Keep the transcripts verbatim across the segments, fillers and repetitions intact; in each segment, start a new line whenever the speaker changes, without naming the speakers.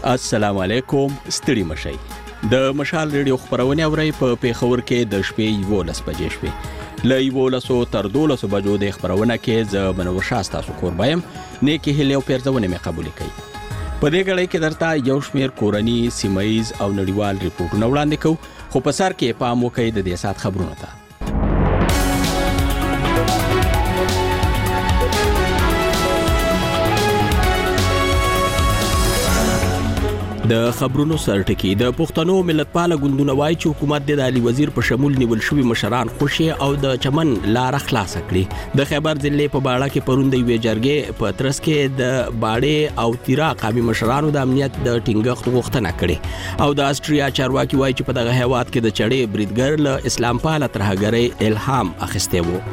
السلام علیکم، ستړي مشئ. د مشال ریډیو خبرونه اورئ په پیښور کې د شپې یولس بجې شوې. له یولسو تر دولسو بجو د خبرونه کې زه منور شاه ستاسو کوربایم. نیکې هیلې او پیرزونه مې قبول کړئ. په دې غړې کې درته یو شمېر کورني، سیمایي او نړیوال ریپورتونه وړاندې کوو، خو په سر کې پام وکړئ د دې سات خبرونو ته. د خبرونو سرټکی د پښتنو ملتپاله ګوندونه وایي چې حکومت د علي وزیر په شمول نیول شوی مشران خوشي او د چمن لار خلاص کړي. د خیبر ضلع په باړه کې پروند یو جرګې په ترس کې د باړې او تیرا قامي مشرانو د امنیت د ټینګښت غوښتنه کړې او د استرالیا چارواکي وایي چې په دغه هیواد کې د چړې بریدګر له اسلام پاله ترهګرۍ الهام اخیستی وو.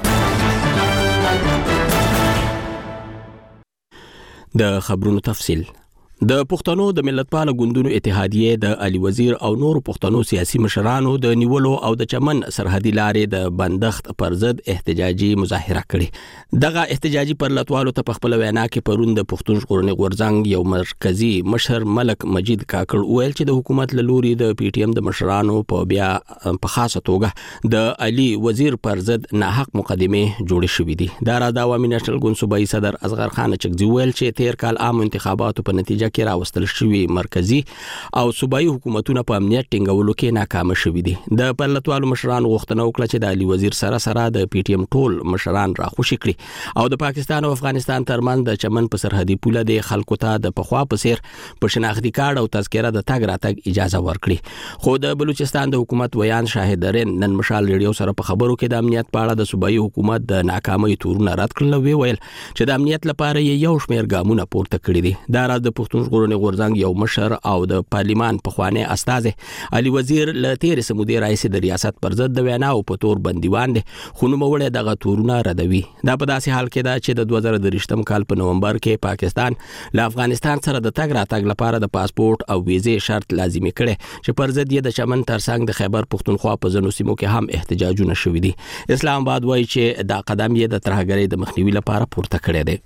د خبرونو تفصیل. د پښتنو د ملتپاله ګوندونو اتحادیه د علي وزیر او نور پښتنو سیاسي مشرانو د نیولو او د چمن سرحدي لارې د بندښت پر ضد احتجاجي مظاهره کړې. دغه احتجاجي پرلطوالو ته په خپل وینا کې پروند د پښتون ژغورنې غورځنګ یو مرکزی مشر ملک مجید کاکړ ویل چې د حکومت له لوري د پی ټی ایم د مشرانو په بیا په خاصه توګه د علي وزیر پر ضد ناحق مقدمه جوړې شوې دي. دا را د عوامي نېشنل ګوند صوبایي صدر اصغر خان چکزي ویل چې تیر کال عام انتخاباتو په نتیجه کې راوستل شوی مرکزی او صوبایي حکومتونه په امنیت ټینګولو کې ناکام شوي دي. د پرلطوالو مشران غوښتنه وکړه چې د علي وزیر سره سره د پی ټی ایم ټول مشران راخوشي کړي او د پاکستان او افغانستان ترمنځ د چمن په سرحدي پوله د خلکو ته د پخوا په څیر په شناختی کارت او تذکره د تګ راتګ اجازه ورکړي. خو د بلوچستان د حکومت ویان شاهدرین نن مشال ریډیو سره په خبرو کې د امنیت په اړه د صوبایي حکومت د ناکامۍ تورونه رد کړل. وی ویل چې د امنیت لپاره یو شمېر ګامونه پورته کړي دي. دا راز د پښتون ژغورنې غورځنګ یو مشر او د پارلیمان پخوانی استاد علي وزیر له تیر سمودي رئیس د ریاست پر ضد د وینا او په تور بندیوان دي، خو نو موړه دغه تورونه ردوي. دا په داسې حال کې دا چې د دوه زره درې کال په نومبر کې پاکستان له افغانستان سره د تګ راتګ لپاره د پاسپورت او ویزې شرط لازمي کړي چې پر ضد یې د چمن ترڅنګ د خیبر پښتونخوا په ځینو سیمو کې هم احتجاجونه شوي دي. اسلام آباد وایي چې دا قدم یې د ترهګرۍ د مخنیوي لپاره پورته کړی دی.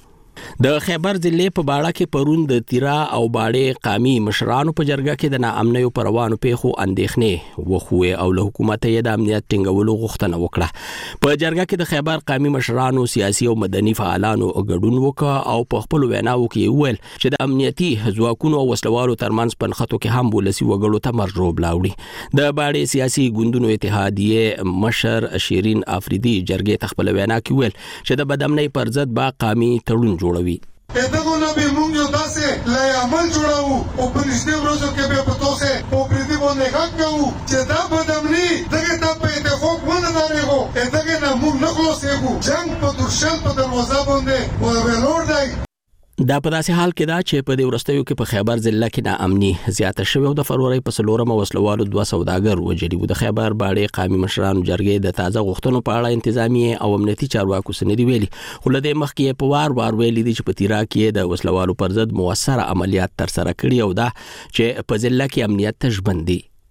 د خیبر ضلع په باړه کې پروند د تیرا او باړې قامي مشرانو په جرګه کې د ناامنیو پر روانو پیښو اندېښنې وخوې او له حکومت یې د امنیت ټینګولو غوښتنه وکړه. په جرګه کې د خیبر قامي مشرانو، سیاسي او مدني فعالانو ګډون وکړ او په خپل ویناو کې ویل چې د امنیتي ځواکونو او وسلوالو ترمنځ پنخته کې هم ولسی وګړو ته مرجوب لاوړي. د باړې سیاسي ګوندونو اتحادیه مشر شیرین افریدي جرګې ته خپل وینا کې ویل چې د بدامنۍ پر ضد با قامي تړون جوړوي.
دغه نه به موږ یو داسې لای عمل جوړاو او په نږدې ورځو کې به په توسه او پردي باندې حق کوو چې دا بدامني دغه ته په اتفاق ونه دارېږو. دغه نه موږ نه خلاصېږو. جنگ په درشل په دروازه باندې ورور دی.
دا په داسې حال کې دا چې په دې ورستیو کې په خیبر ضلع کې ناامني زیاته شوې او د فروری په څلورمه وسلوالو دوه سوداګر وژلي وو. د خیبر باړې قامي مشرانو جرګې د تازه غوښتنو په اړه انتظامی او امنیتي چارواکو سندې ویلي، خو له دې مخکې په وار وار ویلي دي چې په تیرا کې د وسلوالو پر ضد موثره عملیات ترسره کړي او دا چې په ضلع کې امنیت تشبندي.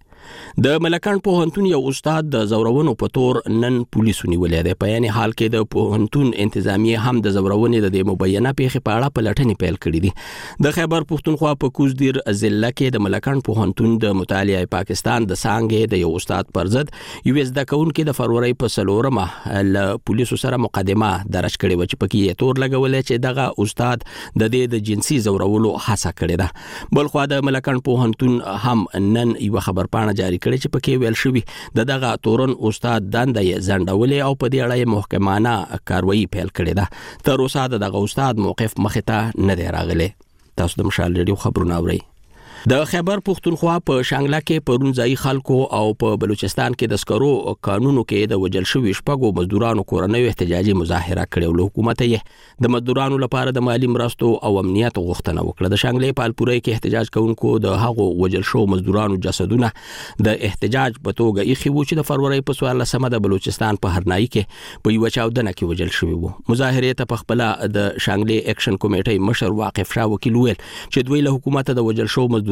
د ملکان پوهنتون یو استاد د زورونو په تور نن پولیسو نیولې ده. په یعنی حال کې د پوهنتون انتظامیه هم د زورونې د مبینه پیښې په اړه پلټنې پیل کړې دي. د خیبر پښتونخوا په کوزدیر ضلع کې د ملکان پوهنتون د مطالعه پاکستان د څانګې د یو استاد پر ضد یو زده کوونکي د فروری په څلورمه له پولیسو سره مقدمه درج کړې و چې پکې یې تور لګولې چې دغه استاد د دې د جنسي زورولو هڅه کړې ده. بل خو د ملکان پوهنتون هم نن یو خبر پاڼه جاری کړي چې پکې ویل شوی د دغه تورن استاد دندې زندولې او په دې اړه محکمانه کاروایی پیل کړې ده. تر اوسه دغه استاد موقف مخې ته نه دی راغلی. تاسو د مشال ریډیو خبرونه اورئ. د خیبر پښتونخوا په شانګله کې پرونځای خلکو او په بلوچستان کې د سکرو قانونو کې د وجل شوی شپږو مزدورانو کورنۍ احتجاجي مظاهره کړې او حکومت یې د مزدورانو لپاره د مالی مرستو او امنیت غوښتنه وکړه. د شانګلې په الپورۍ کې احتجاج کوونکو د هغو وجل شو مزدورانو جسدونه د احتجاج په توګه یې خو چې د فروری په څوارلسمه د بلوچستان په هرنای کې په یو چاودنه کې وجل شوی وو. مظاهره ته په خپل د شانګلې اکشن کمیټې مشر واقف شاه وکیل ویل چې دوی له حکومت د وجل شو مزدور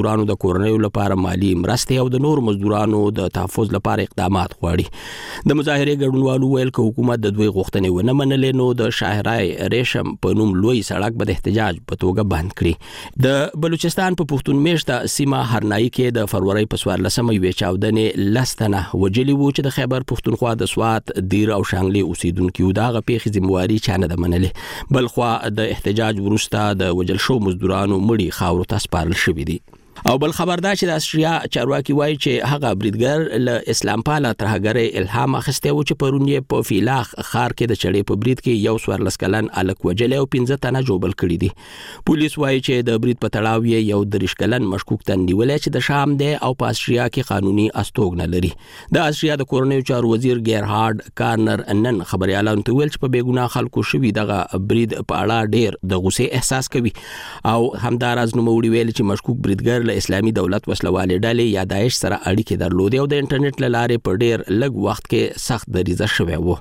مزدورانو د کورنیو لپاره مالی مرستې او د نور مزدورانو د تحفظ لپاره اقدامات غواړي د مظاهرې ګډونوالو ویل چې حکومت د دوی غوښتنې ونه منلې نو د شاهرای ریشم په نوم لوی سړک به د احتجاج په توګه بند کړي د بلوچستان په پښتون میشته سیمه هرنائی کې د فروری په څوارلسمه یوې چاودنې لستنه وجلي وو چې د خیبر پښتونخوا د سوات دیر او شانګلي اوسیدونکو دغه پیښې ذمہواري چانه د منلې بل خو د احتجاج وروسته د وجل شو مزدورانو مړي خاورو ته سپارل شوې دي او بل خبر دا چې د استرالیا چارواکي وایي چې هغه بریدګر له اسلام پاله ترهګرۍ الهام اخیستی و چې پرون یې په فیلاخ ښار کې د چړې په برید کې یو څوارلس کلن هلک وژلی او پنځه تنه ژوبل کړي دي پولیس وایي چې د برید په تړاو یې یو دېرش کلن مشکوک تن نیولی چې د شام دی او په استرالیا کې قانوني استوګنه لري د استرالیا د کورنیو چارو وزیر ګیرهارډ کارنر نن خبریالانو ته ویل چې په بېګناه خلکو شوي دغه برید په اړه ډېر د غوسې احساس کوي او همداراز نوموړي ویل چې مشکوک بریدګر اسلامي دولت وسلوالې ډلې یا داعش سره اړیکې درلودې او د انټرنیټ له لارې په ډېر لږ وخت کې سخت دریځه شوی و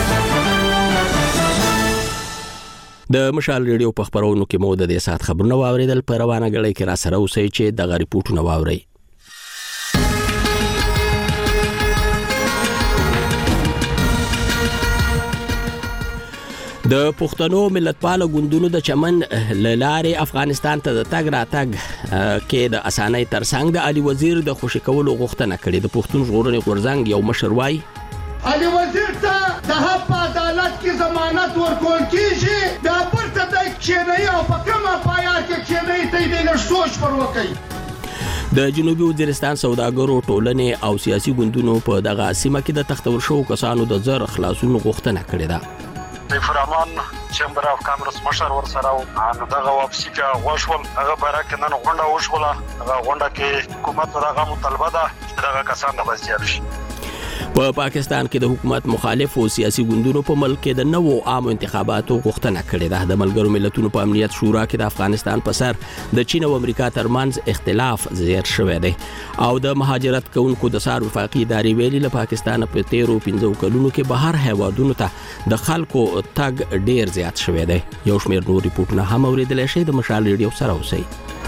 د مشال ریډیو په خبرونو کې مو د دې سات خبرونه واوریدل په روانه غړي کې را سره اوسئ چې دغه ریپورتونه واورئ د پښتنو ملتپاله ګوندونو د چمن لارې افغانستان ته د تګ راتګ کې د اسانۍ ترڅنګ د علي وزیر د خوشي کولو غوښتنه کړې د پښتون ژغورنې غورځنګ یو مشر وایي
علي وزیر ته د حق په عدالت کې ضمانت ورکول کیږي دا پرته د کښېنئ او په کومه پایار کې کښېنئ ته یې د سوچ پر وکړئ
د جنوبي وزیرستان سوداګرو ټولنې او سیاسي ګوندونو په دغه سیمه کې د تختور شو کسانو د زر خلاصونو غوښتنه کړې ده
فرمان چمبر اف کامرس مشر ور سره او دغه واپسی کا غوښول هغه برکه نن غونډه وشوله هغه غونډه کې حکومت دغه مطالبه ده دغه کسان د بسیار شي
په پاکستان کې د حکومت مخالف او سیاسي ګوندونو په ملک کې د نوو عام انتخاباتو غوښتنه کړې ده د ملګرو ملتونو په امنیت شورا کې د افغانستان په سر د چین او امریکا ترمنځ اختلاف زیات شوی دی او د مهاجرت کوونکو د سار وفاقي ادارې ویلي له پاکستان په تیرو پنځو کلونو کې بهر هیوادونو ته د خلکو تګ ډیر زیات شوی دی یو شمېر نور ریپورتونه هم اوریدل شي د مشال ریډیو سره اوسئ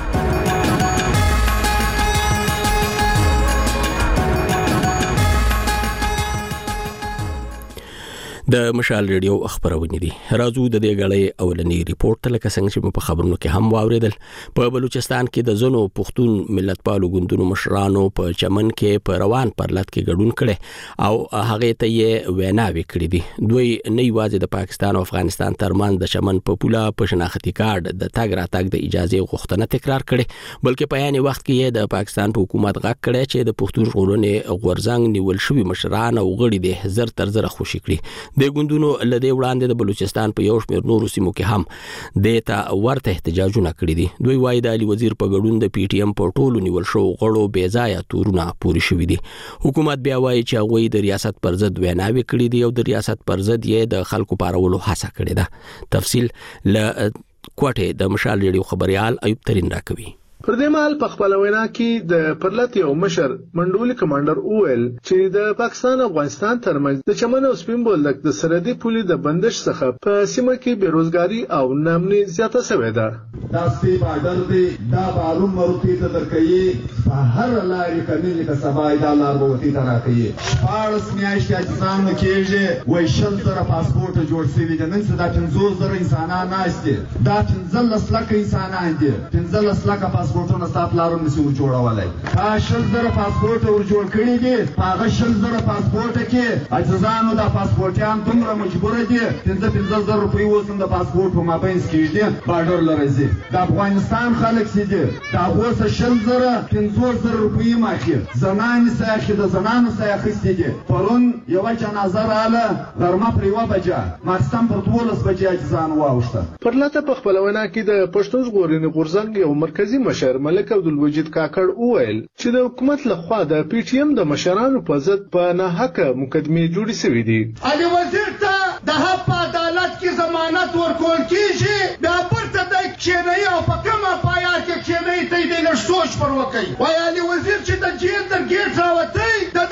د مشال ریډیو خبرونه دي راځو د دې غړې اولنی ریپورت لکه څنګه چې په خبرونو کې هم واوریدل په بلوچستان کې د زنو پښتون ملتپالو ګوندونو مشرانو په چمن کې په روان پرلط کې ګډون کړي او هغه ته یې ویناوي کړې دي دوی نه یوازې د پاکستان او افغانستان ترمنځ د چمن په پوله په شناختی کارت د تګ راتګ د اجازه غوښتنه تکرار کړي بلکې په یاني وخت کې د پاکستان په حکومت غږ کړي چې د پښتون ژغورنې غورځنګ نیول شوی مشران او غړي دي زر تر زر خوشي کړي د ګوندونو لدې وړاندې د بلوچستان په یو شمېر نورو سیمو کې هم د ته ورته احتجاجونه کړي دي دوی وایي د علي وزیر په ګډون د پی ټی ایم په ټولو نیول شو غړو بې ځایه تورونه پوري شوي دي حکومت بیا وایي چې هغوی د ریاست پر ضد ویناوې کړي دي او د ریاست پر ضد یې د خلکو پارولو هڅه کړې ده تفصیل له کوټې د مشال ریډیو خبريال ایوب ترين راکوي
پر دې مال په خپل وینا کې د پرلط یو مشر منډولي کمانډر اویل چې د پاکستان او افغانستان ترمنځ د چمن او سپین بولدک د سرحدي پولې د بندش څخه په سیمه کې بیروزګاری او نامني زیاته شوې ده
دا سپی بادر دی دا معلوم مرتي ته درکې په هر لارې کمنې که سبا دا لار وتی ته راکې پارس میاشتې ځان کېږي وای شل زره پاسپورت جوړ شوی دي نن څه دا پنځوس زره انسانان ناشته دا پنځلس لک انسانان دي پنځلس لک پاسپورتونه ستاسو لارو نسی جوړولای دا شل زره پاسپورت ور جوړ کړی دي هغه شل زره پاسپورت کې اجزانو دا پاسپورتیان دومره مجبور دي پنځه پنځه زره روپۍ وسم د پاسپورت په مابین کېږي بارډر لري د افغانستان خلک سي دي دا اوس شل زره پنځوس زره روپۍ ماخي زنان ساخي د زنانو ساخي سي دي پرون یو جنازه رااله غرمه پر یو بجه ماستم پر دولس بجې اجزان واوښته
پرلته په خپل وینا کې د پښتون ژغورنې غورځنګ یو مرکزی مشر ملک عبدالوجید کاکړ اویل چې د حکومت لخوا د پی ټی ایم د مشرانو په ضد په ناحقه مقدمې جوړې شوې دي
علي وزیر ته د حق په عدالت کې ضمانت ورکول کیږي دا پرته د کښېنئ او په کومه پایار کې کښېنئ ته یې د سوچ پر وکړئ وای علي وزیر چې د جیل تر ګیټ راوتی د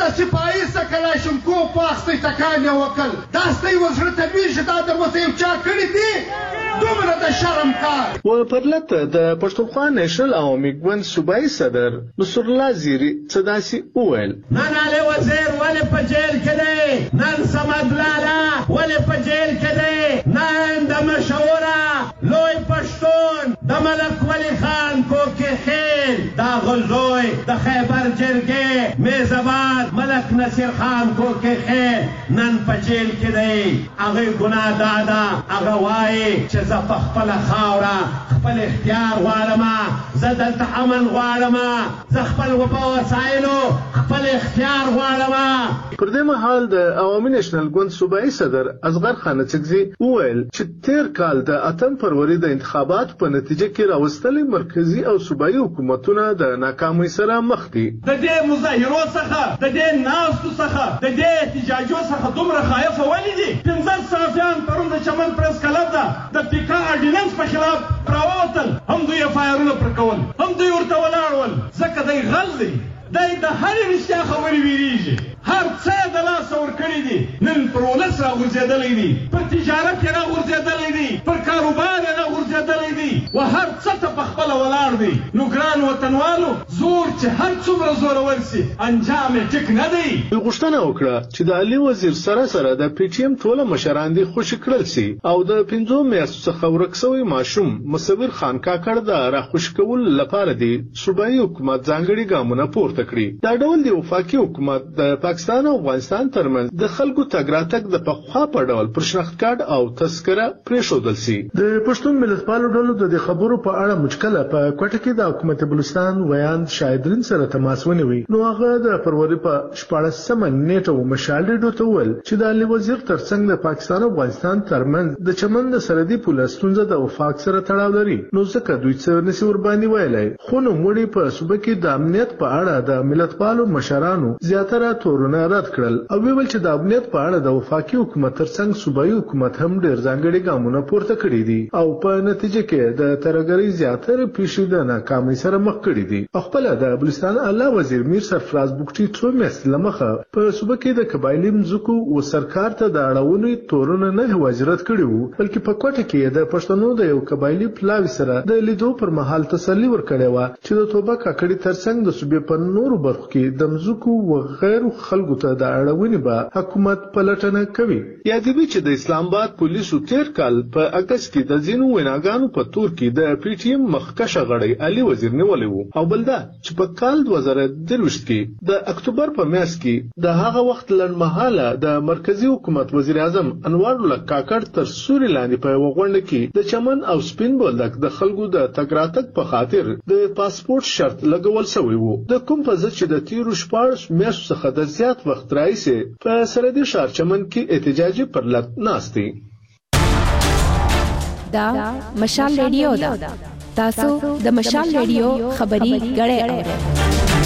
د سپاهي څخه کلاشینکوف واخیستی ټکان یې وکړ. دا ستی و زړه ته لوېږي چې دا در ورته یو چا کړي دي دومره د شرم کار.
و پرلته د پښتونخوا نیشنل عوامي ګوند صوبایي صدر نصرالله زیري څه داسې وویل.
نن علي وزیر ولې په جیل کې دی؟ نن صمد لالا ولې په جیل کې دی؟ نن د مشهوره لوی پښتون د ملک ولی خان کوکې خیل دا غلزوی د خیبر جرګې میزبان ملک نصیر خان کوکې خیل نن په جیل کې دی. هغې ګناه دا ده هغه وایي چې زه په خپله خاوره خپل اختیار غواړم، زه دلته امن غواړم، زه خپل په وسایلو خپل اختیار غواړم.
پر دې مهال د عوامي نیشنل ګوند صوبایي صدر اصغر خان چکزي وویل چې تیر کال د اتم فروری د انتخاباتو په نتیجه کې راوستلې مرکزي او صوبایي حکومتونه د ناکامۍ سره مخ دي.
د دې مظاهرو څخه د دې ناستو څخه د دې احتجاجو څخه دومره خایفه ولې دي؟ پنځه صحافیان پرون د چمن پریس کلب ده د پیکا اډیننس په خلاف راووتل، هم دوی اف آی آرونه پر کول، هم دوی ورته ولاړ ول، ځکه دی غل دی. دی د هرې رښتیا خبرې ویریږي، هر څه یې د لاسه ورکړي دي. نن پر ولس راغورځېدلی دي، پر تجارت یې راغورځېدلی دي، پر کاروبار یې راغورځېدلی دي و هر څه ته په خپله ولاړ دی. نو ګران وطنوالو زور چې هر څومره زورور سي انجام یې ټیک نه دی.
دوی غوښتنه وکړه چې د علي وزیر سره سره د پی ټي ایم ټوله مشران دي خوشي کړل سي او د پنځو میاشتو څخه ورک سوی ماشوم مصور خان کاکړ د راخوشي کولو لپاره دي صوبایي حکومت ځانګړي ګامونه پورته کړي. دا ډول د وفاقي حکومت د پاکستان او افغانستان ترمنځ د خلکو تګ راتګ د پخوا په ډول پر شناخت کارت او تذکره پرېښودل سي. د پښتون ملتپالو ډلو د دې خبرو په اړه مشکله په کوټه کې د حکومت بلوچستان ویاند شاهدرین سره تماس ونیوي. نو هغه د فروری په شپاړسمه نیټه مشال ریډیو ته وویل چې د علي وزیر ترڅنګ د پاکستان او افغانستان ترمنځ د چمن د سرحدي پوله ستونزه د وفاق سره تړاو لري، نو ځکه دوی څه نشي ورباندې ویلی. خو نوموړي په صوبه کې د امنیت په اړه د ملتپالو مشرانو زیاتره تورونه رد کړل او ویل چې د امنیت په اړه د وفاقي حکومت ترڅنګ صوبایي حکومت هم ډېر ځانګړي ګامونه پورته کړي دي او په نتیجه کې د ترهګرۍ زیاتره پیښې د ناکامۍ سره مخ کړي دي. خپله د بلوچستان اعلی وزیر میر سرفراز بوکټي څو میاشتې له مخه په صوبه کې د قبایلي مځکو و سرکار ته د اړونې تورونه نه هواجرت کړي وو، بلکې په کوټه کې د پښتنو د یو قبایلي پلاوي سره د لیدو پر مهال تسلي ورکړې وه چې د توبه کاکړي ترڅنګ د صوبې په نورو برخو کې د مځکو و غیر خلکو ته د اړونې به حکومت پلټنه کوي. یادوي چې د اسلام آباد پولیسو تیر کال په اګست کې د ځینو ویناګانو په تور کې د پی ټي ایم مخکشه غړی علي وزیر نیولی وو او بل دا چې په کال دوه زره درویشت کې د اکتوبر په میاشت کې د هغه وخت لنډمهاله د مرکزی حکومت وزیر اعظم انوار الله کاکړ تر سوري لاندې په یوه غونډه کې د چمن او سپین بولدک د خلکو د تګ راتګ په خاطر د پاسپورت شرط لګول شوی وو. د کوم په ضد چې د تیرو شپاړسو میاشتو څخه د زیات وخت راهیسې په سرحدي ښار چمن کې احتجاجي پرلت ناست دي.
دا مشال ریډیو ده. تاسو د مشال ریډیو خبري غړې اورئ.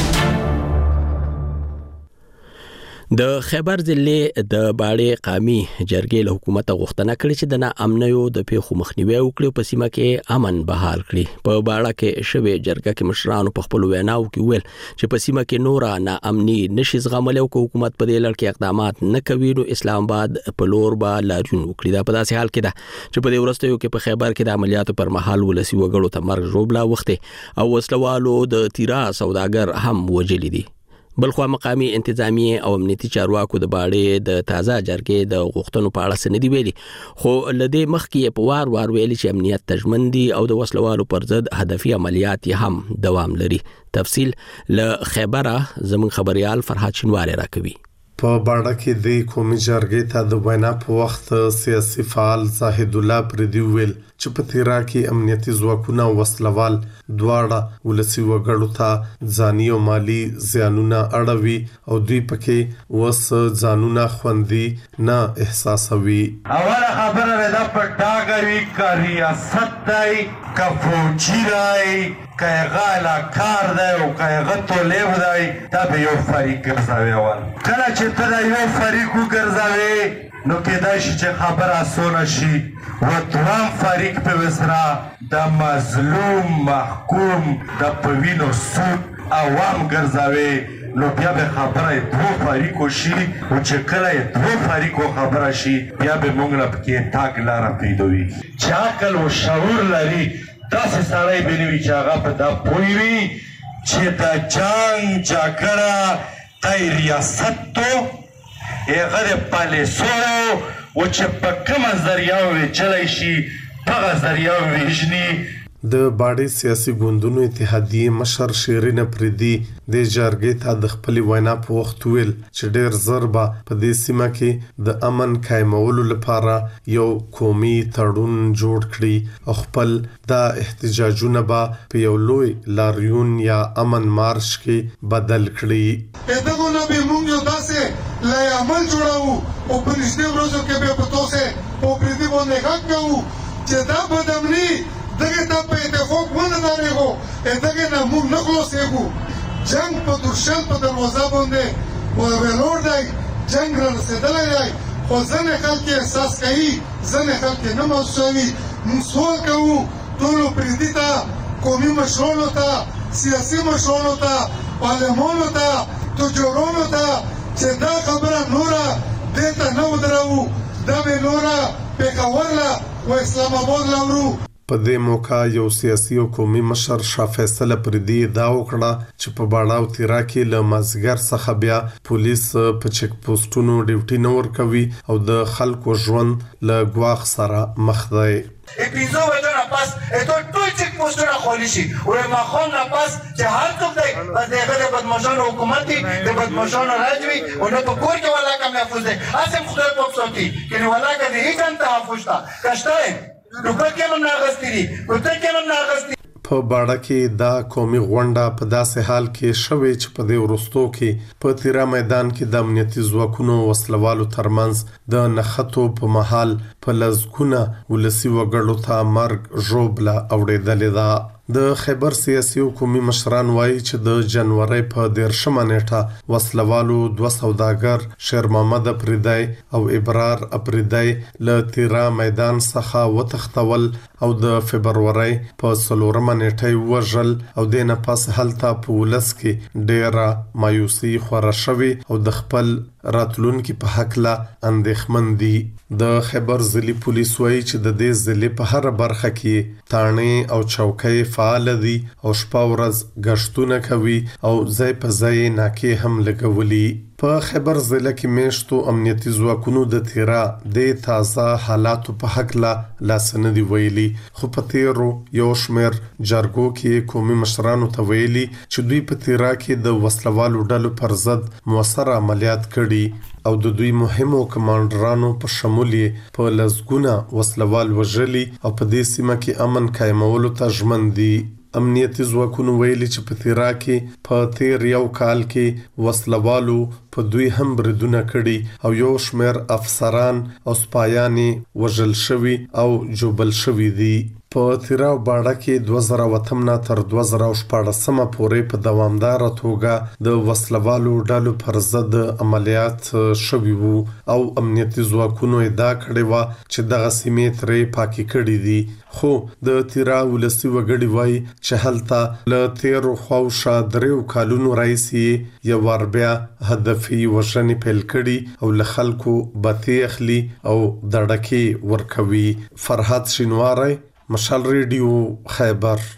د خیبر ضلع د باړې قامي جرګې له حکومت غوښتنه کړې چې د ناامنیو د پیښو مخنیوي وکړي او په سیمه کې امن بحال کړي. په باړه کې شوې جرګه کې مشرانو په خپل ویناو کې ویل چې په سیمه کې نور ناامني نشي زغملی او حکومت په دې لړ کې اقدامات نه کوي نو اسلام آباد په لور به لاریون وکړي. دا په داسې حال کې ده چې په دې وروستیو کې په خیبر کې د عملیاتو پر مهال ولسي وګړو ته مرګ ژوبله وخته او وسلوالو د تیرا سوداګر هم وجلي دي. بلخوا مقامي انتظامیه او امنیتي چارواکو د باړې د تازه جرګې د غوښتنو په اړه سندې ویلي، خو لدې مخکې په وار وار ویلي چې امنیت تضمین دي او د وسلوالو پر ضد هدفي عملیات هم دوام لري. تفصیل له خیبره زموږ خبريال فرحات شینواری راکوي.
په باړه کې د قومي جرګې ته د وینا په وخت سیاسي فعال زاهد الله پردي ویل چې په تیرا کې امنیتي ځواکونه وسلوال دواړه ولسي وګړو ته ځاني او مالی زیانونه اړوي او دوی پکې وس ځانونه خوندي نه احساسوي.
اوله خبره ده په ډاګوي کا ریاست دی کا فوجي دی کا غالا کار دی او کا غتو لیو دی دا به یو فریق ګرځوي. اول کله چې ته دا یو فریق وګرځوي نو کېدای شي چې خبره آسونه شي و دوام فریق په وسره د مظلوم محکوم د په وینو سود عوام ګرځوي نو بیا به خبره دوه فریقو شي او چې کله دوه فریقو خبره شي بیا به موږ له پکې تاګ لاره پیدا وي چې عقل او شعور لري داسې سړی به نه وي چې هغه په دا پوه وي چې د جنګ جګړه د ریاست تو هغه د پالیسو او چې په کومه ذریعه ویچلی شي هغه ذریعه ویژني.
د باډي سیاسي ګوندونو اتحادیې مشر شیرین افریدي د جرګې ته د خپل وینا په وخت ویل چې ډېر زر به په دې سیمه کې د امن قایمولو لپاره یو قومي تړون جوړ کړي او خپل د احتجاجونه به په یو لوی لاریون یا امن مارش کې بدل کړي.
دغه نه به موږ یو داسې لای عمل جوړاو او په نږدې ورځو کې به په توسه په پردي باندې حق کوو چې دا بدامني دغه ته په اتفاق ونه دارېږو دغه نه موږ نه خلاصېږو. جنګ په درشل په دروازه باندې ویلوړ دی، جنګ را رسېدلی دی، خو ځینې خلک یې احساس کوي، ځینې خلک یې نه محسوسوي. موږ سوال کوو ټولو پردي ته، قومي مشرانو ته، سیاسي مشرانو ته، عالمانو ته، تجارانو ته چې دا خبره نوره دې ته نه ودروو، دا به نوره پېښور له و اسلام آباد له ورو.
په دې موقع یو سیاسي او قومي مشر شاه فیصل افریدي ادعا وکړه چې په باډا او تیرا کې له مازیګر څخه بیا پولیس په چیک پوسټونو ډیوټي نه ورکوي او د خلکو ژوند له ګواښ سره مخ دی.
اپیزو وجه نه پاس اتو ټول چیک پوسټونه خولي شي او ما خون نه پاس چې هر څوک دی بس دغه د بدمعشانو حکومت دی، د بدمعشانو راځوي او نه په کور کې ولا کا محفوظ دی. اسم خدای په صوتي کې ولا کا دی هیڅ تحفظ تا کشته نو په کې هم ناغستی دي په ته کې هم ناغستی.
په باډا کې دا قومي غونډه په داسې حال کې شوې چې په دې وروستو کې په تیرا میدان کې د امنیتي ځواکونو وسلوالو ترمنځ د نښتو په مهال په لزګونه ولسي وګړو ته مرګ ژوبله اوړېدلې ده. د خیبر سیاسي حکومي مشران وایي چې د جنوري په دیرشمه نیټه وسلوالو دوه سوداګر شیر محمد افریدی او ابرار افریدی له تیرا میدان څخه وتښتول او د فبروري په څلورمه نیټه وژل او د نه پس هلته په ولس کې ډېره مایوسي خوره شوې او د خپل راتلونکي په حق لا اندېښمن دي. د خیبر ضلعي پولیس وایي چې د دې ضلع په هر برخه کې تاڼې او چوکۍ فعال دي او شپه ورځ گشتونه کوي او ځای په ځای ناکې هم لګولي. په خیبر ضلع کې میشتو امنیتي ځواکونو د تیرا د تازه حالاتو په حق لا لاسندي ویلي، خو په تیرو یو شمېر جرګو کې قومي مشرانو ته ویلي چې دوی په تیرا کې د وسلوالو ډلو پر ضد موثر عملیات کړي او د دوی مهمو کمانډرانو په شمول په لزګونه وسلوال وژلي او په دې سیمه کې امن قایمولو ته ژمن دي. امنیتي ځواکونو ویلي چې په تیرا کې په تیر یو کال کې وسلوالو په دوی هم بریدونه کړي او یو شمېر افسران او سپایانې وژل شوي او جوبل شوي دي. په تیرا او باډا کې دوه زره اتم نه تر دوه زره شپاړسمه پورې په دوامداره توګه د وسلوالو ډلو پر ضد عملیات شوي وو او امنیتي ځواکونو ادعا کړې وه چې دغه سیمې ترې پاکې کړي دي. خو د تیرا ولسي وګړي وایي چې هلته له تیرو خواوشا دریو کالونو راهیسې یو وار بیا هدفي وژنې پیل کړي او له خلکو بتې اخلي او دړکې ورکوي. فرحت شینواری، مشال ریډیو، خیبر.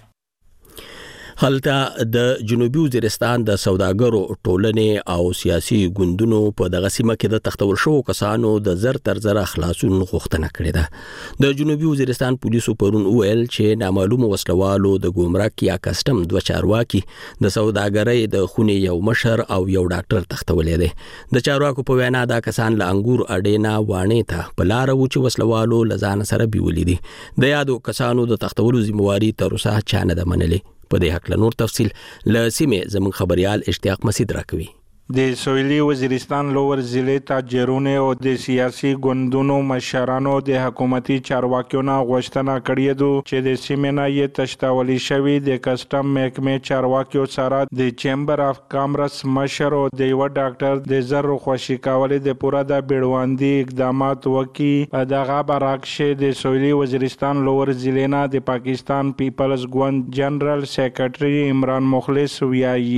هلته د جنوبي وزیرستان د سوداګرو ټولنې او سیاسي ګوندونو په دغه سیمه کې د تختول شوو کسانو د زر تر زر خلاصون غوښتنه کړې ده. د جنوبي وزیرستان پولیسو پرون وویل چې نامعلومو وسلوالو د ګمرک یا کسټم دوه چارواکي د سوداګرۍ د خونې یو مشر او یو ډاکټر تختولې دي. د چارواکو په وینا دا کسان له انګور اډینا وانې ته په لاره و چې وسلوالو له ځان سره بیولې دي. د یادو کسانو د تختولو ذمہواري تر اوسه چا نه ده منلې. په دې حق له نور تفصیل له سیمې زموږ خبريال اشتیاق مسعود راکوي.
د سویلي وزیرستان لوور ضلع تاجرونو او د سیاسي ګوندونو مشرانو د حکومتي چارواکیونو غوښتنه کړې ده چې د سیمې نه یې تشتولي شوی د کسټم محکمې چارواکیو سره د چیمبر اف کامرس مشر او د یو ډاکټر د زر خوشي کولو د پوره د بیړواندي اقدامات وکي. په دغه برعکس د سویلي وزیرستان لوور ضلع نه د پاکستان پیپلز ګوند جنرال سیکرټري عمران مخلص ویایي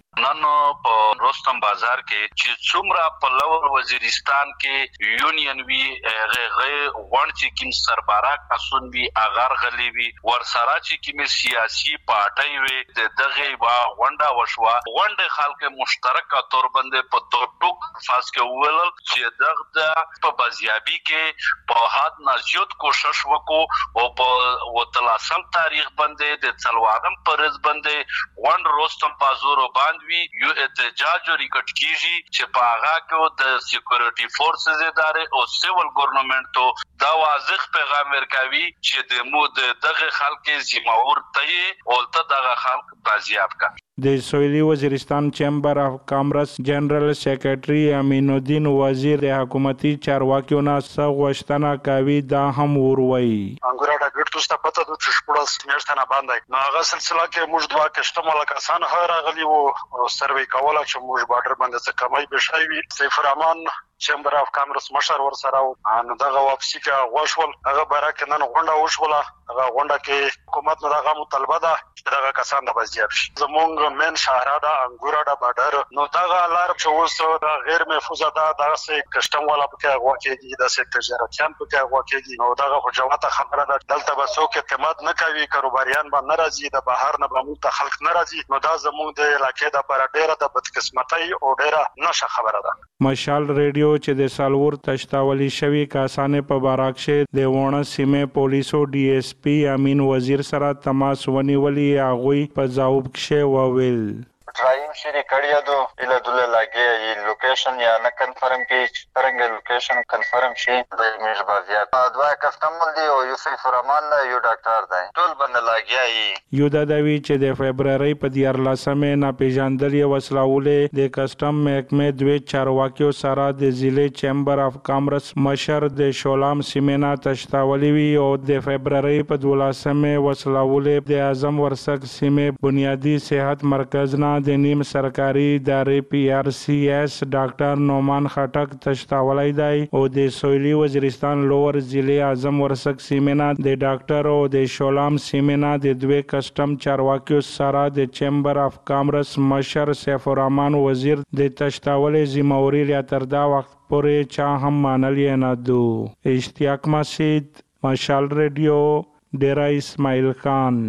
نن په رستم بازار کې چې څومره په لور وزیرستان کې یونین وی غي وان چې کوم سربارا کسون وی اگر غلی وی ورسره چې کوم سیاسي پارټي وی دغه وا ونډه وشوا ونډه خلک مشترکه تور باندې په ټوک فاس کې ویل چې دغه په بازیابی کې په حد نزيد کوشش وکړو او په وتلاسم تاریخ باندې د څلوارم پرز باندې ون رستم بازار باندې یو احتجاج ریکټ کیږي چې په هغه کې د سکیورټي فورسز ادارې او سیول ګورنمنت ته دا واضح پیغام ورکوي چې د مود دغه خلک زموږ ته او ته دغه خلک بازیاب کا
د سویلی وزیرستان چیمبر اف کامرس جنرال سیکریټری امین الدین وزیر د حکومتي چارواکیو نه سغوښتنه کوي دا هم وروي
انګوراډا ګټو ست پته د چشپړس میاشتنه باندې نو هغه سلسله کې موږ دوا کشته ملکاسان هر غلی وو سروي کوله چې موږ بارډر باندې څه کمای بشوي سیف الرحمن چیمبر اف کامرس مشر ور سره او دغه واپسی کا غوښول هغه برکه نن غونډه وشوله هغه غونډه کې حکومت نه دغه مطالبه ده چې دغه کسان د بازیاب شي زمونږ مین شهرادا انګوراډا بارډر نو دغه لار چې اوس د غیر محفوظه ده دغه سه کسٹم والا په غوکېږي د سه تجارتيان په غوکېږي نو دغه خو جواته خبره ده دلته به څوک اعتماد نه کوي کاروباریان به ناراضي د بهر نه به موږ خلک ناراضي نو دا زمونږ د علاقې د پر ډیره د بدقسمتۍ او ډیره نشه خبره ده
مشال ریډیو چې د سالور تشتاولی شوی کاسانه په باراکشه د وونه سیمه پولیسو ډي اس پی امین وزیر سره تماس ونیولي اغوی په ځواب کې وویل
ټرایم شری کړی دو اله دله لاګي ای لوکیشن یا نه کنفرم کی څنګه لوکیشن کنفرم شي د میش بازیات دوا کسٹمر دی او یوسف رحمان نه یو ډاکټر دی ټول باندې لاګي
یو د دوی چې د فبرवरी په دیار لسمه نه پیژندلې وسلاولې د کسٹم محکمه دوی چارواکیو سره د ضلع چیمبر اف کامرس مشر د شولام سیمنا تشتاولی وی او د فبرवरी په دولسمه وسلاولې د اعظم ورسک سیمه بنیادی صحت مرکز نه د نیم سرکاري ادارې پی آر سی ایس ډاکټر نومان خټک تشتاولای دی او د سویلی وزیرستان لوور ضلع اعظم ورسک سیمنا د ډاکټر او د شولام سیمنا د دوی کسٹم چارواکیو سره د چیمبر اف کامرس مشر سیف الرحمن وزیر د تشتاولې ذمہواری لیا تر دا وخت پورې چا هم مانلې نه دو اشتیاق مسجد مشال ریډیو ډیرا اسماعیل خان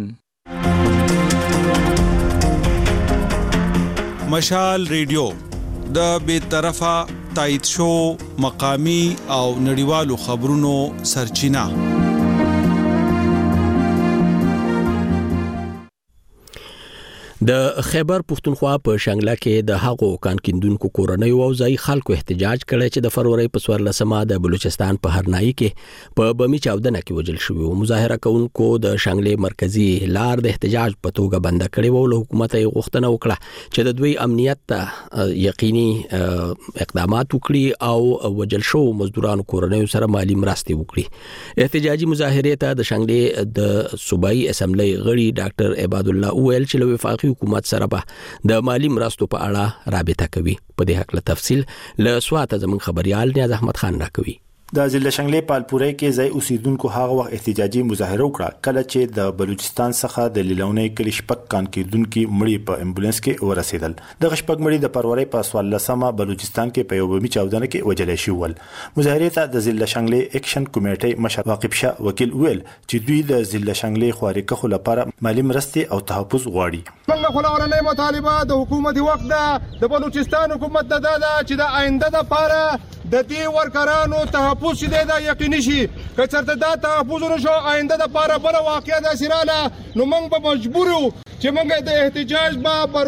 مشال ریډیو د بے طرفه تایید شو مقامی او نړیوالو خبرونو سرچینه
د خیبر پښتونخوا په شنګله کې د هغو کانکیندونکو کورنۍ او ځای خلکو احتجاج کړی چې د فروری په څوارلسمه د بلوچستان په هرنايي کې په بمی چاودنه کې وجل شوی او مظاهره کوونکو د شنګلې مرکزی لار د احتجاج په توګه بند کړی او له حکومت یې غوښتنه وکړه چې د دوی امنیت ته یقیني اقدامات وکړي او وجل شو مزدورانو کورنۍ سره مالی مرستې وکړي احتجاجي مظاهره ته د شنګلې د صوبایي اسمبلی غړي ډاکټر عباد الله اویل چې له وفاقي حکومت سره به د مالی مرستو په اړه رابطه کوي په دې حق له تفصیل له سواته زمون خبريال نیاز احمد خان راکوي
د ضلع شنګلې پالپورې کې ځای اوسیدونکو هغه وخت احتجاجي مظاهره وکړه کله چې د بلوچستان څخه د لیلونې کلی شپږ کانکیندونکو مړي په امبولانس کې ورسېدل د شپږ مړي د فروری په څوارلسمه بلوچستان کې په یو بمی چاودنه کې وجل شول مظاهره ته د ضلع شنګلې اکشن کمیټې مشر واقف شاه وکیل ویل چې دوی د ضلع شنګلې خوارکه خو لپاره مالی مرستې او تحفظ غواړي
څنګه خلورنې مطالبه د حکومت وخت ده د بلوچستان حکومت د دا چې د آینده لپاره د دې ورکرانو تحفظ شې دا یقیني شي که چېرته دا تحفظ نشو آینده د لپاره بل واقعیا د سراله نو موږ به مجبور یو چې موږ د احتجاج با پر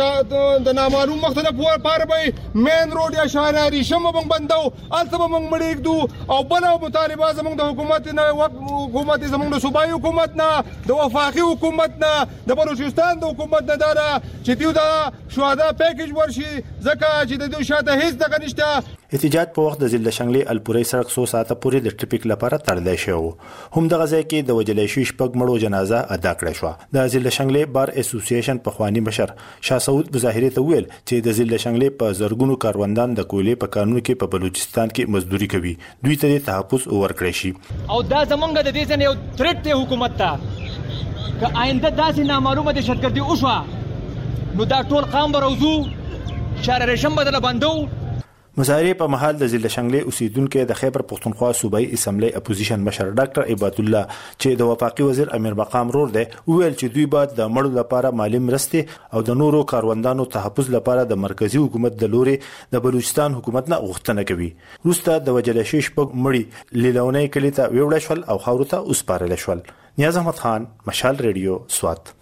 د نامعلوم مختلف لپاره به مین روډ یا شهراري شمه موږ بندو الته به موږ مړی کړو او بل مطالبه زموږ د حکومت نه حکومت زموږ د صوبایي حکومت نه د وفاقي حکومت نه د بلوچستان د حکومت نه دا چې دیو دا شهدا پیکیج ورشي ځکه چې د دوی شاته هیڅ دغه نشته
احتجاج په وخت د ضلع شنګلې الپورې سړک څو ساعته پورې د ټریفیک لپاره تړلی شو هم دغه ځای کې د وجلې شوي شپږ مړو جنازه ادا کړې شو د ضلع شنګلې بار اسوسییشن په خواني مشر شاه سعود مظاهره ته ویل چې د ضلع شنګلې په زرګونو کاروندان د کویلې په کانونو کې په بلوچستان کې مزدوري کوي دوی ته تحفظ ورکړي شي
او دا زمونږ د دې ځنه یو تھریټ دی حکومت ته که آینده داسې نامعلومه د شتګردي وشوه نو دا ټول قام بروزو شهر ریشم بدل بندو.
مظاهره په محل د ضلع شنګلې اوسیدونکو د خیبر پختونخوا صوبایي اسمبلی اپوزیشن مشر ډاکټر عبادت الله چې د وفاقي وزیر امیر مقام رور دی ویل چې دوی بعد د مړو لپاره مالی مرستې او د نورو کاروندانو تحفظ لپاره د مرکزی حکومت د لوري د بلوچستان حکومت نه غوښتنه کوي. وروسته د وجل شي شپږ مړي لیلونې کلی ته ویوړل شول او خاورو ته وسپارل شول. نیاز احمد خان، مشال ریډیو، سوات.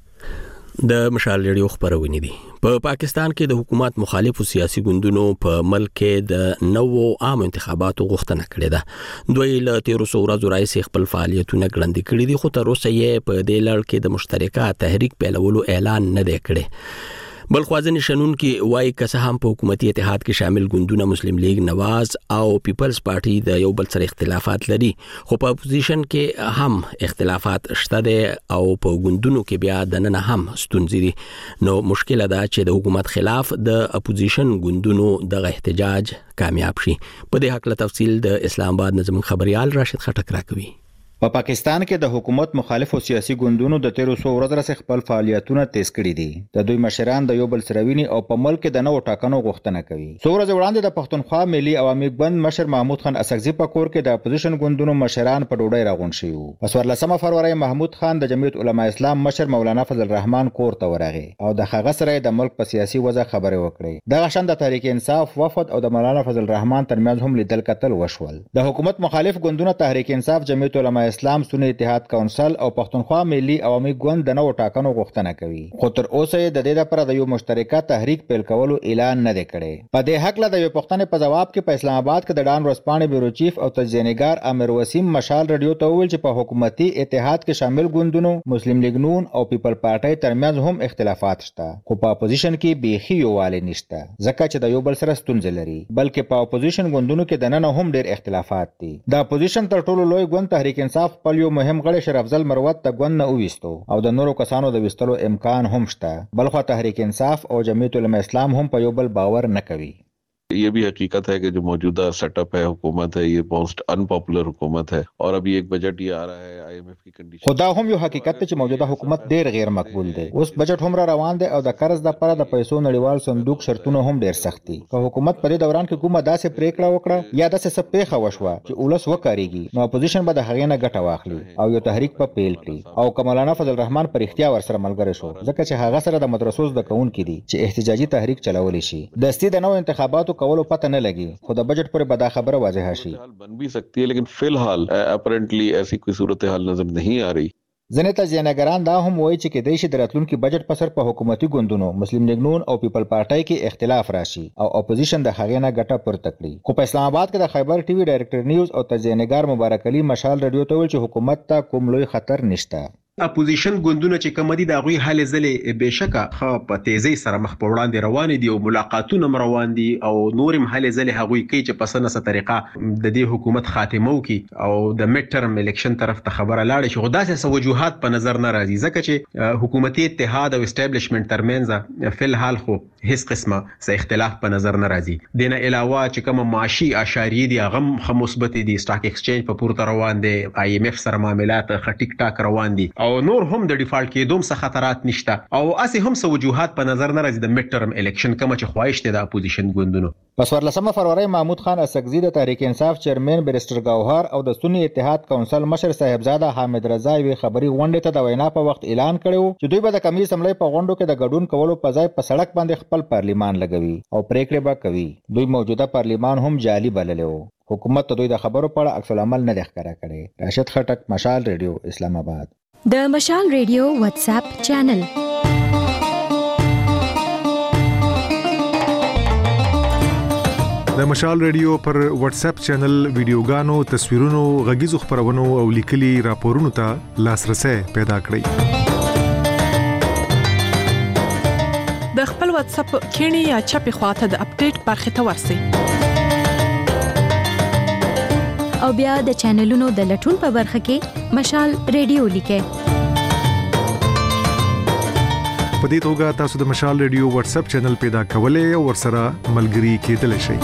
د مشال ریډیو خبرونه دي. په پا پاکستان کې د حکومت مخالفو سیاسي ګوندونو په ملک کې د نوو عام انتخاباتو غوښتنه کړې ده. دوی له تیرو سو ورځو راځي خپل فعالیتونه ګړندې کړي دي، خو تر اوسه یې په دې لړ کې د مشترکه تحریک پیلولو اعلان نه دی کړی. بل خوازنی شنون کې وای کسه هم په حکومتي اتحاد کې شامل ګوندونه مسلم لیگ نواز او پیپلز پارټي د یو بل سره اختلافات لري، خو په اپوزیشن کې هم اختلافات شته دي او په ګوندونو کې بیا د نن هم ستونزې دي. نو مشکل ده چې د حکومت خلاف د اپوزیشن ګوندونو د احتجاج کامیاب شي. په دې حق له تفصیل د اسلام آباد نظم خبريال راشد خټک راکوي.
په پاکستان کې د حکومت مخالفو سیاسي ګوندونو د تیرو سو ورځې راځي خپل فعالیتونه تیز کړي دي. د دوی مشران د یو بل سره ویني او په ملک د نوو ټاکنو غوښتنه کوي. سو ورځې وړاندې د پښتونخوا ملي عوامي ګوند مشر محمود خان اسقزي په کور کې د اپوزیشن ګوندونو مشران په ډوډۍ راغونډ شوي وو. په څوارلسمه فروری محمود خان د جمعیت علما اسلام مشر مولانا فضل الرحمن کور ته ورغی او د هغه سره د ملک په سیاسي وضع خبرې وکړې. دغه شان د تحریک انصاف وفد او د مولانا فضل الرحمن ترمنځ هم لیدل کتل وشول. د حکومت مخالف ګوندونو تحریک انصاف، جمعیت علما اسلام، سنی اتحاد کونسل او پښتونخوا ملي عوامي ګوند د نوو ټاکنو غوښتنه کوي، خو تر اوسه د دې لپاره د یو مشترکه تحریک پیل کولو اعلان نه دی کړی. په دې حق له یو پښتنې په جواب کې په اسلام آباد کې د ډان ورسپانې بیورو چیف او تجزیه‌نګار امیر وسیم مشال ریډیو ته وویل چې په حکومتي اتحاد کې شامل ګوندونو مسلم لیگ نون او پیپل پارټي ترمنځ هم اختلافات شته، خو په اپوزیشن کې بیخي یووالی نشته ځکه چې د یو بل سره ستونزې لري، بلکې په اپوزیشن ګوندونو کې دننه هم ډېر اختلافات دي. د اپوزیشن تر ټولو لوی ګوند تحریک انصاف خپل یو مهم غړی شرف افضل مروت ته ګوند نه وویستو او د نورو کسانو د ویستلو امکان هم شته. بلخو تحریک انصاف او جمعیت علما اسلام هم په یو بل باور نه کوي.
ये भी हकीकत है कि जो मौजूदा सेटअप है हुकूमत है ये मोस्ट अनपॉपुलर हुकूमत है और अभी एक बजट ये आ रहा है आईएमएफ की कंडीशन
خدا هم یو حقیقت چې موجوده حکومت ډیر غیر مقبول دی. اوس بجټ هم را روان دی او د قرض د لپاره د پیسو نړیوال صندوق شرطونه هم ډیر سخت دي. که حکومت په دې دوران کې کومه داسې پریکړه وکړه یا داسې څه پیښه وشوه چې ولس وکړيږي نو اپوزیشن به د هغې نه ګټه واخلي او یو تحریک په پیل کړي او مولانا فضل الرحمن پر اختیار ورسره ملګری شو ځکه چې هغه سره د مدرسو زده کوونکي دي چې احتجاجي تحریک چلولی شي. دستي د نو انتخاباتو کولو پته نه لګي، خو د بجٹ پر بدا خبره واضح شي.
बन भी सकती है लेकिन फिलहाल अपरेंटली ऐसी कोई सूरत हाल नजर नहीं आ रही.
ځینې تجزیه‌نګاران دا هم وایي چې کېدای شي د راتلونکي بجټ په سر په حکومتي ګوندونو مسلم لیگ نون او پیپل پارټي کې اختلاف راشي او اپوزیشن د هغې نه ګټه پورته کړي. خو په اسلام آباد کې د خیبر ټي وي ډایرکټر نیوز او تجزیه‌نګار مبارک علي مشال ریډیو ته ویل چې حکومت ته کوم لوی خطر نشته.
اپوزیشن ګوندونه چې کوم دي د غوي حل ځلې بهشکه خو په تیزی سره مخ په وړاندې روان دي او ملاقاتونه روان دي او نورم حل ځلې هغوی کوي چې په سنه طریقه د دې حکومت خاتمه وکي او د میډ ټرم الیکشن طرف ته خبره لاړ شي. خو داسې وجوهات په نظر نه راځي ځکه چې حکومتي اتحاد او اسټابلیشمنت ترمنځ فل حال خو هیڅ قسمه څه اختلاف په نظر نه راځي. دنه علاوه چې کوم معاشي اشاریه دي هغه هم مثبت دي، سٹاک ایکسچینج په پورته روان دي، آی ایم ایف سره معاملات خټیک ټاک روان دي او نور هم د ډیفالت کېدوم څخه خطرات نشته او اسی هم څه وجوهات په نظر نه راځي د میډ ټرم الیکشن کوم چې خواهش دي د اپوزیشن ګوندونو.
په څوارلسمه فروری محمود خان اسقزي د تحریک انصاف چیرمن بیرسټر گوهر او د سنی اتحاد کونسل مشر صاحبزاده حامد رضا وی خبري غونډه ته د وینا په وخت اعلان کړو چې دوی به د کمیټې سملې په غونډو کې د ګډون کولو په ځای په سړک باندې خپل پارلیمان لګوي او پریکړې به کوي. دوی موجوده پارلیمان هم جعلي بللی و. حکومت ته دوی د خبرو په اړه عکس العمل نه ښکاره کړي. راشد خټک، مشال ریډیو، اسلام آباد.
د مشال ریډیو واتس اپ چینل
د مشال ریډیو پر واتس اپ چینل ویډیوګانو، تصویرونو، غږیزو خبرونو او لیکلي راپورونو ته لاسرسي پیدا کړئ.
د خپل واتس اپ کینی یا چپی خواته د اپډیټ برخه ته ورسئ
او بیا د چینلونو د لټون په برخه کې مشال ریډیو لیکئ.
په دې توګه تاسو د مشال ریډیو واتس اپ چینل پیدا کولای او ورسره ملګري کېدلی شئ.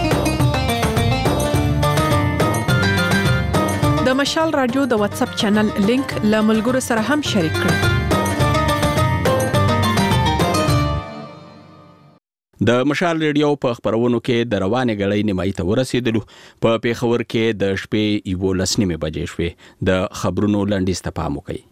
د مشال رادیو د واتس اپ چینل لینک له ملګرو سره هم شریک کړئ.
د مشال ریډیو په خبرونو کې د روانې غړې نیمایي ته ورسېدلو. په پیښور کې د شپې یو لسنیمه بجې شوې. د خبرونو لنډیز ته پام وکړئ.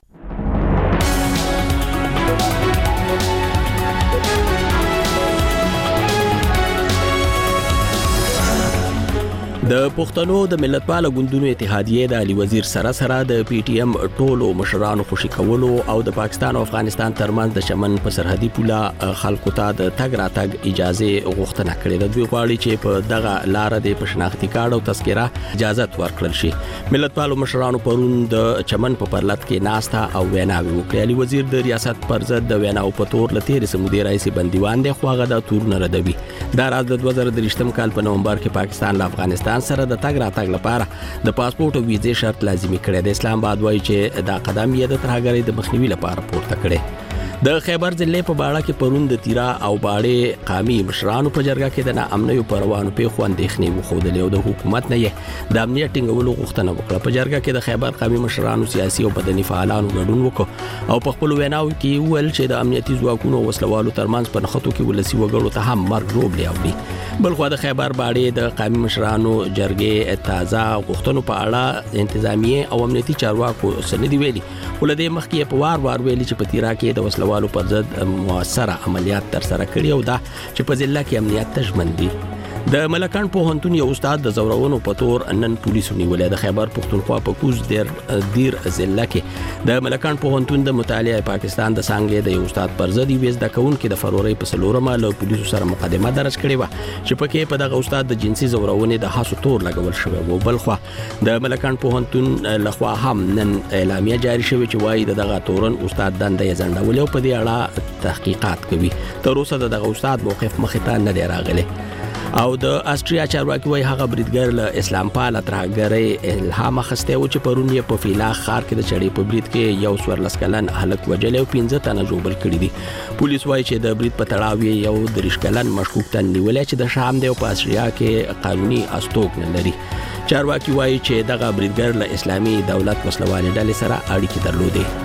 د پښتنو د ملتپال ګوندونو اتحادیه د علي وزیر سره سره د پی ټی ایم ټولو مشرانو خوشي کولو او د پاکستان او افغانستان ترمنځ د چمن په سرحدي پوله خلکو ته د تګ راتګ اجازه غوښتنه کړې ده. دوی غواړي چې په دغه لار د پښناختي کارت او تذکره اجازه ورکړل شي. ملتپال مشرانو پرون د چمن په پرلط کې ناستا او ویناوي وکړې. علي وزیر د ریاست پر ضد د ویناو په تور لتیر سمودي رئیس بندیوان دی خواغه د تور نه ردوي. دا راز د دوه زره درې کال په نومبر کې پاکستان له افغانستان سره د تګ راتګ لپاره د پاسپورت او ویزې شرط لازمي کړی دی. اسلام آباد وایي چې دا قدم یې د ترهګرۍ د مخنیوي لپاره پورته کړی. د خیبر ضلع په باړه کې پرون د تیرا او باړې قامي مشرانو په جرګه کې د ناامنیو پروانو په خو اندېښنې وښودلې او د حکومت نه یې د امنیت ټینګولو غوښتنه وکړه. په جرګه کې د خیبر قامي مشرانو سیاسي او بدني فعالانو ګډون وکړ او په خپل ویناو کې ویل چې د امنیتي ځواکونو وسلوالو ترمنځ په نښتو کې ولسی وګړو ته هم مرګ ژوبلې اوړي. بلخو د خیبر باړې د قامي مشرانو جرګې تازه غوښتنو په اړه انتظامیه او امنیتي چارواکو سندې ویلي. ولدې مخکې په وار وار ویلي چې په تیرا کې د وسلوالو پر ضد موثره عملیات تر سره کړي او دا چې په ضلع کې امنیت تضمین دي. د ملکان پوهنتون یو استاد د زورونو په تور نن پولیسو نیولې. د خیبر پښتونخوا په کوز دیر دیر ضلع کې د ملکان پوهنتون د مطالعه پاکستان د څنګه د یو استاد پر ضد ویز د کون کې د فروری په سلورمه له پولیسو سره مقدمه درج کړې و چې پکې په دغه استاد د جنسي زورونې د حسو تور لګول شوی و. بلخو د ملکان پوهنتون لخوا هم نن اعلامیه جاری شوی چې وایي دغه تورن استاد دنده یې ځنډول او په دې اړه تحقیقات کوي. تر اوسه دغه استاد موقف مخې ته نه دی راغلی. او د استریا چارواکي وایي هغه بریدګر له اسلام پال ترهګرۍ الهام اخیستی و چې پرون یې په فیلا ښار کې د چړې په برید کې یو څوارلس کلن هلک وژلی او پنځه تنه ژوبل کړي دي. پولیس وایي چې د برید په تړاو یې یو دېرش کلن مشکوک تن نیولی چې د شام دی او په استریا کې قانوني استوګ نه لري. چارواکي وایي چې دغه بریدګر له اسلامي دولت وسلوالې ډلې سره اړیکې درلودې.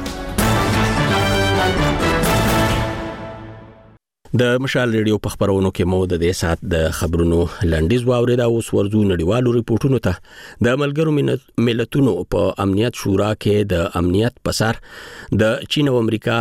د مشال ریډیو په خبرونو کې مو د دې سات د خبرونو لنډیز واورید او ورزو نړیوالو ریپورتونو ته د ملګرو ملتونو په امنیت شورا کې د امنیت پسر د چین او امریکا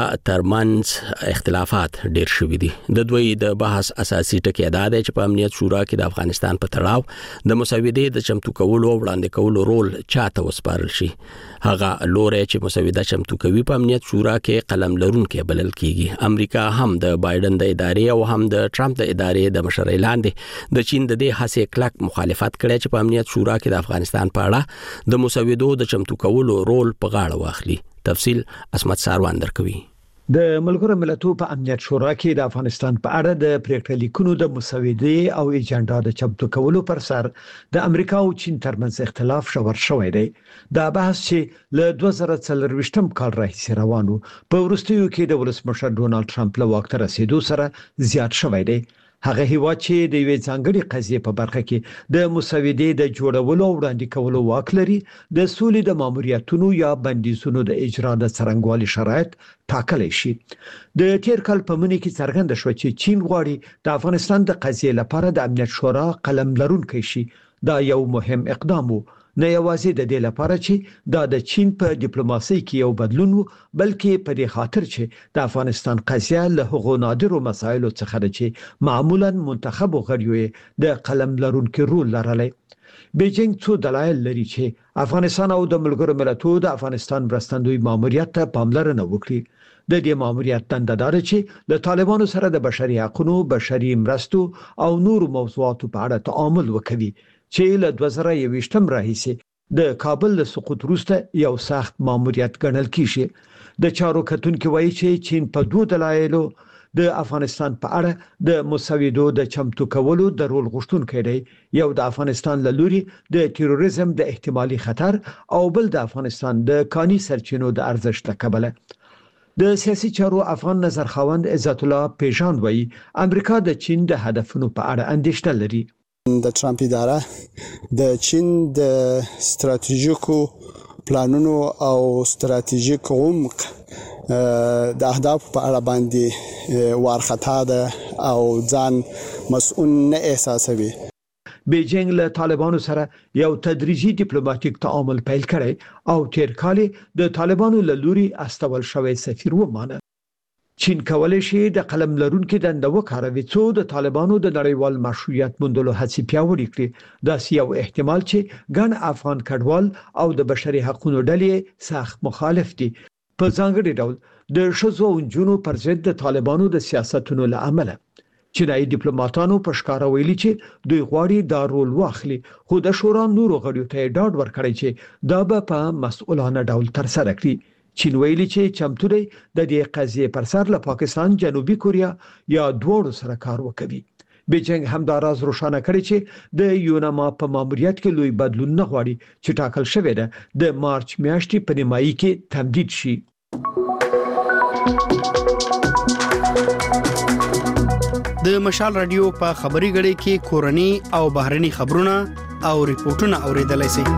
ترمنځ اختلافات ډیر شوي دي. د دوی د بحث اساسي ټکی دا دی چې په امنیت شورا کې د افغانستان په تړاو د مسودې د چمتو کولو او وړاندې کولو رول چاته وسپارل شي. هغه لوري چې مسوده چمتو کوي په امنیت شورا کې قلم لرونکي بلل کیږي. امریکا هم د بایدن د ادارې او هم د ټرمپ د ادارې د مشرۍ لاندې د چین د دې هڅې کلک مخالفت کړی چې په امنیت شورا کې د افغانستان په اړه د مسودو د چمتو کولو رول په غاړه واخلي. تفصیل اسمت ساروان درکوي.
د ملګرو ملتونو په امنیت شورا کې د افغانستان په اړه د پریکړه لیکونو د مسودې او ایجنډا د چمتو کولو پر سر د امریکا او چین ترمنځ اختلاف شور شوی دی. دا بحث چې له دوه زره څلرويشتم کال راهیسې روانو په وروستیو کې د ولسمشر ډونالد ټرمپ له واک ته رسیدو سره زیات شوی دی. هغه هیوا چې د یوې ځانګړي قضیې په برخه کې د مسودې د جوړولو او وړاندې کولو واک لري د سولې د ماموریتونو یا بندیزونو د اجرا د څرنګوالي شرایط ټاکلی شي. د تیر کال په منځ کې څرګنده شو چې چین غواړي د افغانستان د قضیې لپاره د امنیت شورا قلم لرونکی شي. دا یو مهم اقدام وو، نه یوازې د دې لپاره چې دا د چین په ډیپلوماسي کې یو بدلون وو، بلکې په دې خاطر چې د افغانستان قضیه له هغو نادرو مسایلو څخه ده چې معمولا منتخب غړیو د قلم لرونکي رول لرلی. بیجینګ څو دلایل لري چې افغانستان او د ملګرو ملتونو د افغانستان مرستندوی ماموریت ته پاملرنه وکړي. د دې ماموریت دنده دا ده چې له طالبانو سره د بشري حقوقو، بشري مرستو او نورو موضوعاتو په اړه تعامل وکړي چې له دوه زره یوویشتم راهیسې د کابل له سقوط وروسته یو سخت ماموریت ګڼل کیږي. د چارو کتونکو وایي چې چین په دوه دلایلو د افغانستان په اړه د مسودو د چمتو کولو د رول غوښتونکی دی. یو د افغانستان له لوري د تروریزم د احتمالي خطر او بل د افغانستان د کاني سرچینو د ارزښت له کبله. د سیاسي چارو افغان نظرخواند عزت الله پیژاند وایي امریکا د چین د هدفونو په اړه اندېښنه لري.
د ټرمپ اداره د چین د ستراتیژیکو پلانونو او ستراتیژیک عمق د اهداف په اړه باندې وارخطا ده او ځان مسؤل نه احساسوي.
بیجینګ له طالبانو سره یو تدریجي ډیپلوماټیک تعامل پیل کړي او تیر کال د طالبانو له لوري استول شوی سفیر ومانه. چین کولای شي د قلم لرونکو دنده وکاروي څو د طالبانو د نړیوال مشروعیت موندلو هڅې پیاوړې کړي. دا یو احتمال چې ګڼ افغان کډوال او د بشري حقوقو ډلې سخت مخالف دي. په ځانګړي ډول د ښځو او نجونو پر ضد د طالبانو د سیاستونو له امله. چینایي ډیپلوماټانو په ښکاره ویلي چې دوی غواړي دا رول واخلي، خو د شورا نورو غړیو ته ډاډ ورکړي چې دا به په مسؤلانه ډول ترسره کړي. چین ویلي چې چمتو دی د دې قضیې پر سر له پاکستان، جنوبي کوریا یا دواړو سره کار وکړي. بیجینګ هم دا راز روښانه کړی چې د یوناما په ماموریت کې لوی بدلون نه غواړي چې ټاکل شوی دی د مارچ میاشتې په نیمایي کې تمدید شي.
د مشال رادیو په خبري غړي کې کورني او بهرني خبرونه او ریپورتونه اوریدلای شئ.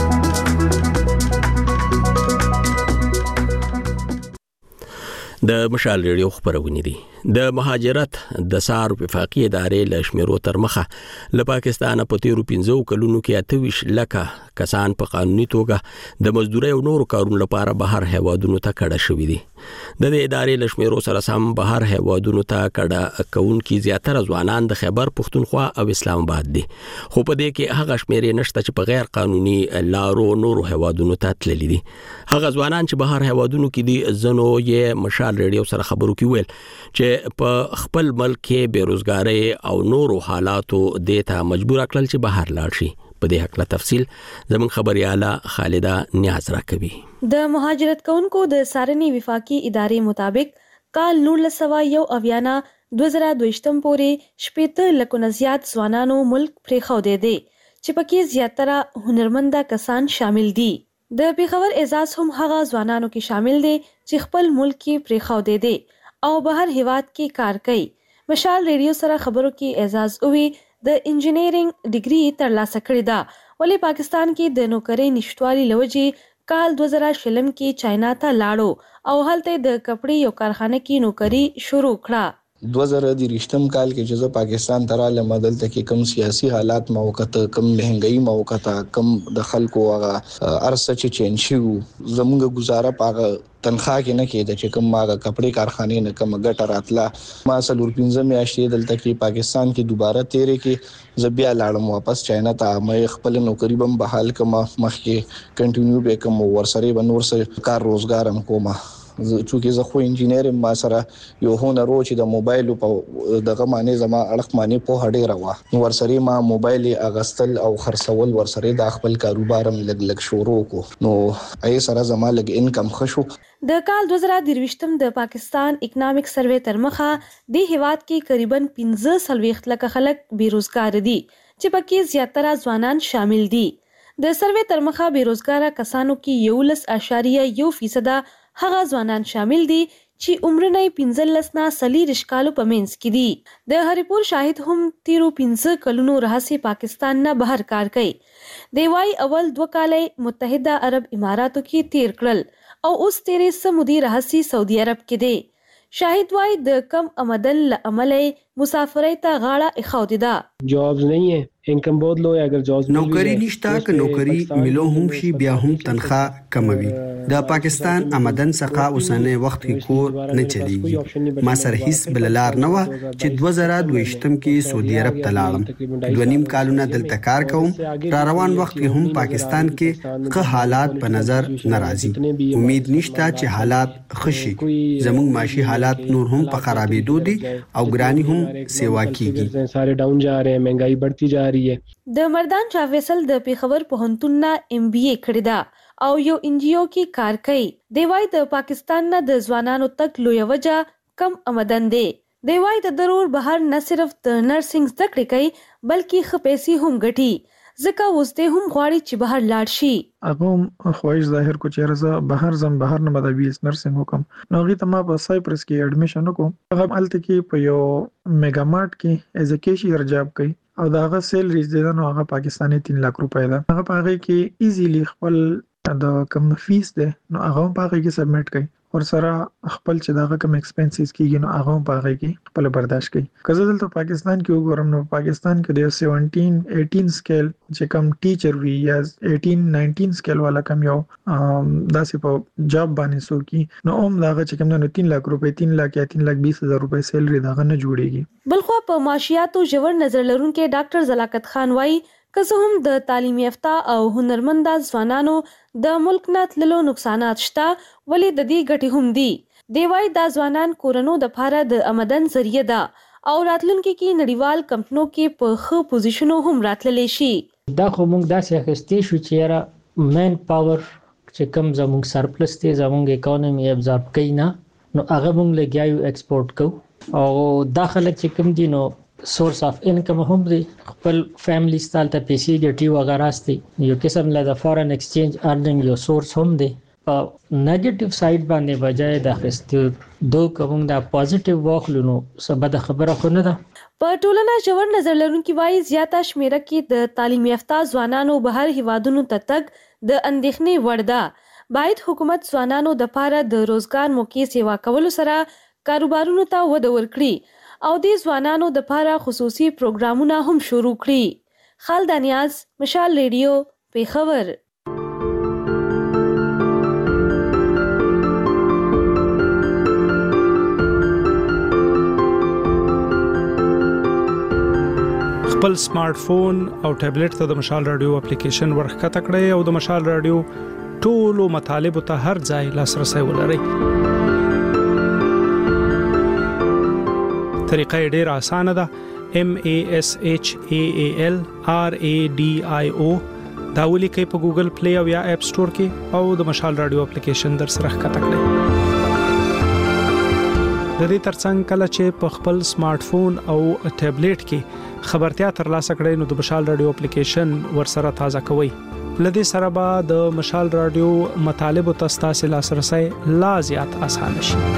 د مشال ریډیو خبرونه دي. د مهاجرت د سار وفاقي ادارې له شمیرو تر مخه له پاکستان په تیرو پنځو کلونو کې اتویش لکه کسان په قانوني توګه د مزدوري او نورو کارونو لپاره بهر هیوادونو ته کډه شوې دي. د دې ادارې له شمیرو سره سم بهر هیوادونو ته کډه کوونکي زیاتره ځوانان د خیبر پښتونخوا او اسلام آباد دي، خو په دې کې هغه شمیرې نشته چې په غیر قانوني لارو نورو هیوادونو ته تللي دي. هغه ځوانان چې بهر هیوادونو کې دي زنو یې مشال ریډیو سره خبرو کې ویل چې په خپل ملک کې بیروزګاری او نورو حالاتو دیتا مجبور کړل چې بهر لاړ شي. په دې حق له تفصیل زمون خبرياله خالده نیاز راکوي.
د مهاجرت کونکو د سارنی وفاقي ادارې مطابق کال نور لسوا یو اویانا دوه زره دویشتم پورې شپېته لکونه زیات ځوانانو ملک پرېښو دی دي چې پکې زیاتره هنرمنده کسان شامل دي. د پیښور اعزاز هم هغه ځوانانو کې شامل دي چې خپل ملک کې پرېښو دی دي او بهر هیواد کې کار کوي. مشال ریډیو سره خبرو کې اعزاز اووي د انجینرینګ ډیګري ترلاسه کړې ده، ولې پاکستان کې د نوکرۍ نشټوالي لوجې کال دوه زره شلم کې چاینا ته لاړو او هلته د کپړې یو کارخانه کې نوکری شروع کړه.
دوه زره درېشتم کال کې چې پاکستان ته رالم دلته کې کم سیاسي حالات موقته، کم مهنګي موقته، کم د خلکو هغه ارسه چې چین شو زموږ گزاره پاغه تنخواه کې نه کېده چې کوم ماګه کپړې کارخانې نه کوم ګټه راتله. ما سلور پنځه میاشتې دلته کې پاکستان کې دوباره تیرې کې زبیا لاړم واپس چاینا ته. مې خپل نوکری بم بحال کما مخکې کنټینیو به کوم ورسره بنور سره کار روزګار هم کومه. چونکه زه خو انجینر ما سره یو هنر و چې د موبایل په دغه معنی زما اړخ معنی په هډې راوه ورسره ما موبایل اغستل او خرڅول ورسره د خپل کاروبار هم لګ لګ شروع کو نو ای سره زما لګ انکم خشو.
د کال دوه زره درویشتم د پاکستان اکونومیک سروې تر مخه د هیواد کې تقریبا پنځه سلويخت لک خلک بیروزګار دي چې پکې زیاتره ځوانان شامل دي. د سروې تر مخه بیروزګار کسانو کې یولس اشاریه یو فیصد هغه ځوانان شامل دي چې عمر نه پنځلس نه څلور کالو په منځ کې دي. د هریپور شاهد هم تیرو پنځه کلونو راهسي پاکستان نه بهر کار کوي. دی وايي اول دوه کالې متحده عرب اماراتو کې تیر کړل او اوس تیرې سمودي راهسي سعودي عرب کې دی. شاهد وايي د کم آمدن له امله مسافرۍ ته غاړه اخاودي ده.
جابز नहीं है, इनकम बहुत लो है. अगर जॉब्स
नौकरी نشته ک نوکری ملو هم شي بیا هم تنخواه کموي. د پاکستان آمدن څخه اوسنۍ وخت کې کور نه چلیږي. ما سره هیڅ بللار نه و چې دوه زره دویشتم کې سعودي عرب ته لاړم. دوه نیم کالونه دلته کار کوم. را روان وخت کې هم پاکستان کې ښه حالات په نظر ناراضي. امید نشته چې حالات خشي. زموږ معاشي حالات نور هم په خرابېدو دي او ګرانی هم سیوا کیږي.
سارے ډاون جا رہے ہیں, महंगाई बढ़ती जा रही है.
د مردان چا فیصل د پیښور پوهنتون نه ام بي اي کړی دا او یو ان جی او کې کار کوي. دی وايي د پاکستان نه د ځوانانو تک لوی وجه کم آمدن دی. دی وايي د ضرور بهر نه صرف د نرسنګ زده کړې کوي بلکې ښه پیسې هم ګټي, ځکه اوس دې هم غواړي چې بهر لاړ شي.
هغه خواهش ظاهر کو چې رضا بهر زم بهر نه مدا بیس نرسنګ وکم. نو غي ته ما په سایپرس کې اډمیشن وکم. هغه الته کې په یو میگا مارټ کې ایز ا کیشیر جاب کوي او داغه سیلریز ده نو هغه پاکستاني تین لک روپۍ ده. هغه په هغه کې ایزیلی خپل د کم فیس ده نو هغه په هغه کې سبمیټ کوي ورسره خپل چې دغه کوم ایکسپنسز کیږي نو هغه په هغه کې خپل برداشت کوي. که زه دلته پاکستان کې وګورم نو پاکستان کې د سیونټین ایټین سکیل چې کوم ټیچر وی یا ایټین ناینټین سکیل والا کوم یو داسې په جاب باندې سو کی نو هم دغه چې کوم نو تین لک روپے تین لک یا تین لک بیس هزار روپے سیلری دغه نه جوړیږي.
بلخو په معاشياتو ژور نظر لرونکو ډاکټر زلاکت خان وایي که څه هم د تعلیم یافته او هنرمند ځوانانو د ملک نه تللو نقصانات شته ولې د دې ګټې هم دي. دی وايي دا ځوانان کورونو د پاره د آمدن ذریعہ ده او راتلونکي کې نړیوال کمپنیو کې په ښه پوزیشنو هم راتللی شي.
دا خو موږ داسې اخیستې شو چې یاره مین پاور چې کم زموږ سرپلس دی زموږ اکانومي ابزارب کوي نه نو هغه موږ لګیاو ایکسپورټ کوو او دا خلک چې کم دي نو سورس اف انکم هم دی خپل فیملی ستال ته پیسې ګټي وغیرہ ستي یو قسم له د فارن ایکسچینج ارننګ یو سورس هم دی. په نیگیټیو سایډ باندې بجای د اخیستو دو کوم د پوزټیو واخلو نو سبا د خبره خو نه ده.
په ټولنه ژور نظر لرونکي وایي زیاته شمیره کې د تعلیم یافته ځوانانو بهر هیوادونو ته تګ د اندېښنې وړ ده. باید حکومت ځوانانو د پاره د روزګار موقع سیوا کولو سره کاروبارونو ته وده ورکړي او د ځوانانو د پاره خصوصي پروګرامونه هم شروع کړي. خالد نیاز، مشال ریډیو، پیښور.
خپل سمارټ فون او ټابلیټ ته د مشال رادیو اپلیکیشن ورخکته کړئ او د مشال رادیو ټولو مطالب ته هر ځای لاسرسي ولرئ. طریقه ډیر اسانه ده. M A S H A A L R A D I O دا ولیکئ په ګوګل پلی او یا اپ سٹور کې او د مشال رادیو اپلیکیشن در سره ښکته کړئ. د دې ترڅنګ کله چې په خپل سمارټ فون او ټابلیټ کې خبرتیا ترلاسه کړئ نو د مشال رادیو اپلیکیشن ور سره تازه کوئ. لدې سره به د مشال رادیو مطالب او تاسو لاسرسي لا زیات اسانه شي.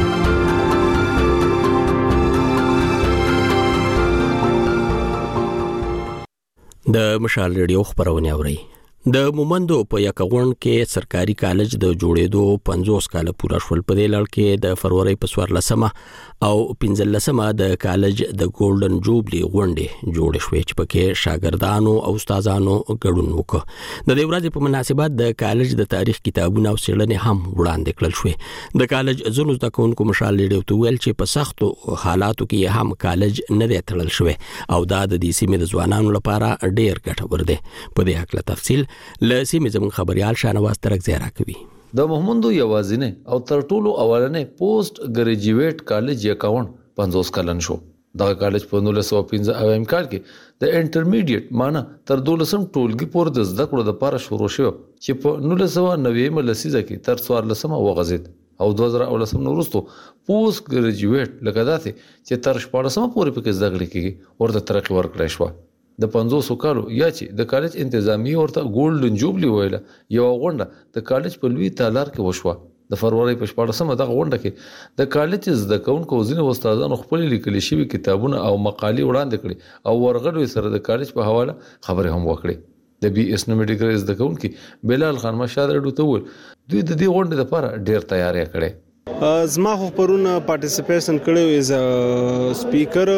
د مشال ریډیو خبرونه اوري. د مومندو په یکغون کې سرکاري کالج د جوړېدو پنځوس کال پوره شول. په دې لړ کې د فروری په څوارلسمه او پنځلسمه د کالج د ګولډن جوبلی غونډې جوړ شوې چې پکې شاګردانو او استادانو ګډون وکړ. د دې ورځې په مناسبت د کالج د تاریخ کتابونه او څېړنې هم وړاندې کړل شوې. د کالج زونو د کوونکو مشال ریډیو ته ویل چې په سختو حالاتو کې هم کالج نه دی تړل شوی او دا د دې سیمې د ځوانانو لپاره ډېر ګټور دی. په دې حق له تفصیل لسیمې زمون خبريال شانواز ترک زیرا کوي.
د محمدو یوازینه او تر ټولو اولنې پوسټ ګریجویټ کالج یکاون پنځوس کلن شو. دا کالج په نولس سوه پنځه اویا کال کې د انټرمیډیټ معنا تر دولسم ټولګي پورې د زده کړو لپاره شروع شو چې په نولس سوه نوي لسیزه کې تر څوارلسمه وغځید او دوه زره اولسم وروسته پوسټ ګریجویټ لکه داسې چې تر شپاړسمه پورې پکې زده کړې کېږي ورته ترقی ورکړای شو. د پنځوس کالو یا چې د کالج انتظامیه ورته ګولډن جوبلی ویله یو غونډه د کالج په لوی تالار کې وشوه. د فروری په شپاړسمه دغه غونډه کې د کالج زده کوونکو ځینې استادانو خپل لیکل شوي کتابونه او مقالې وړاندې کړي او ورغلو سره د کالج په حواله خبرې هم وکړي. د بي اس نو میډیکل زده کوونکي بلال خان مشاد رډو ته ول دوی د دې غونډې لپاره ډېر تیاری کړي.
زما خو پرونه پارټیسیپیشن کړو ایز ا سپیکر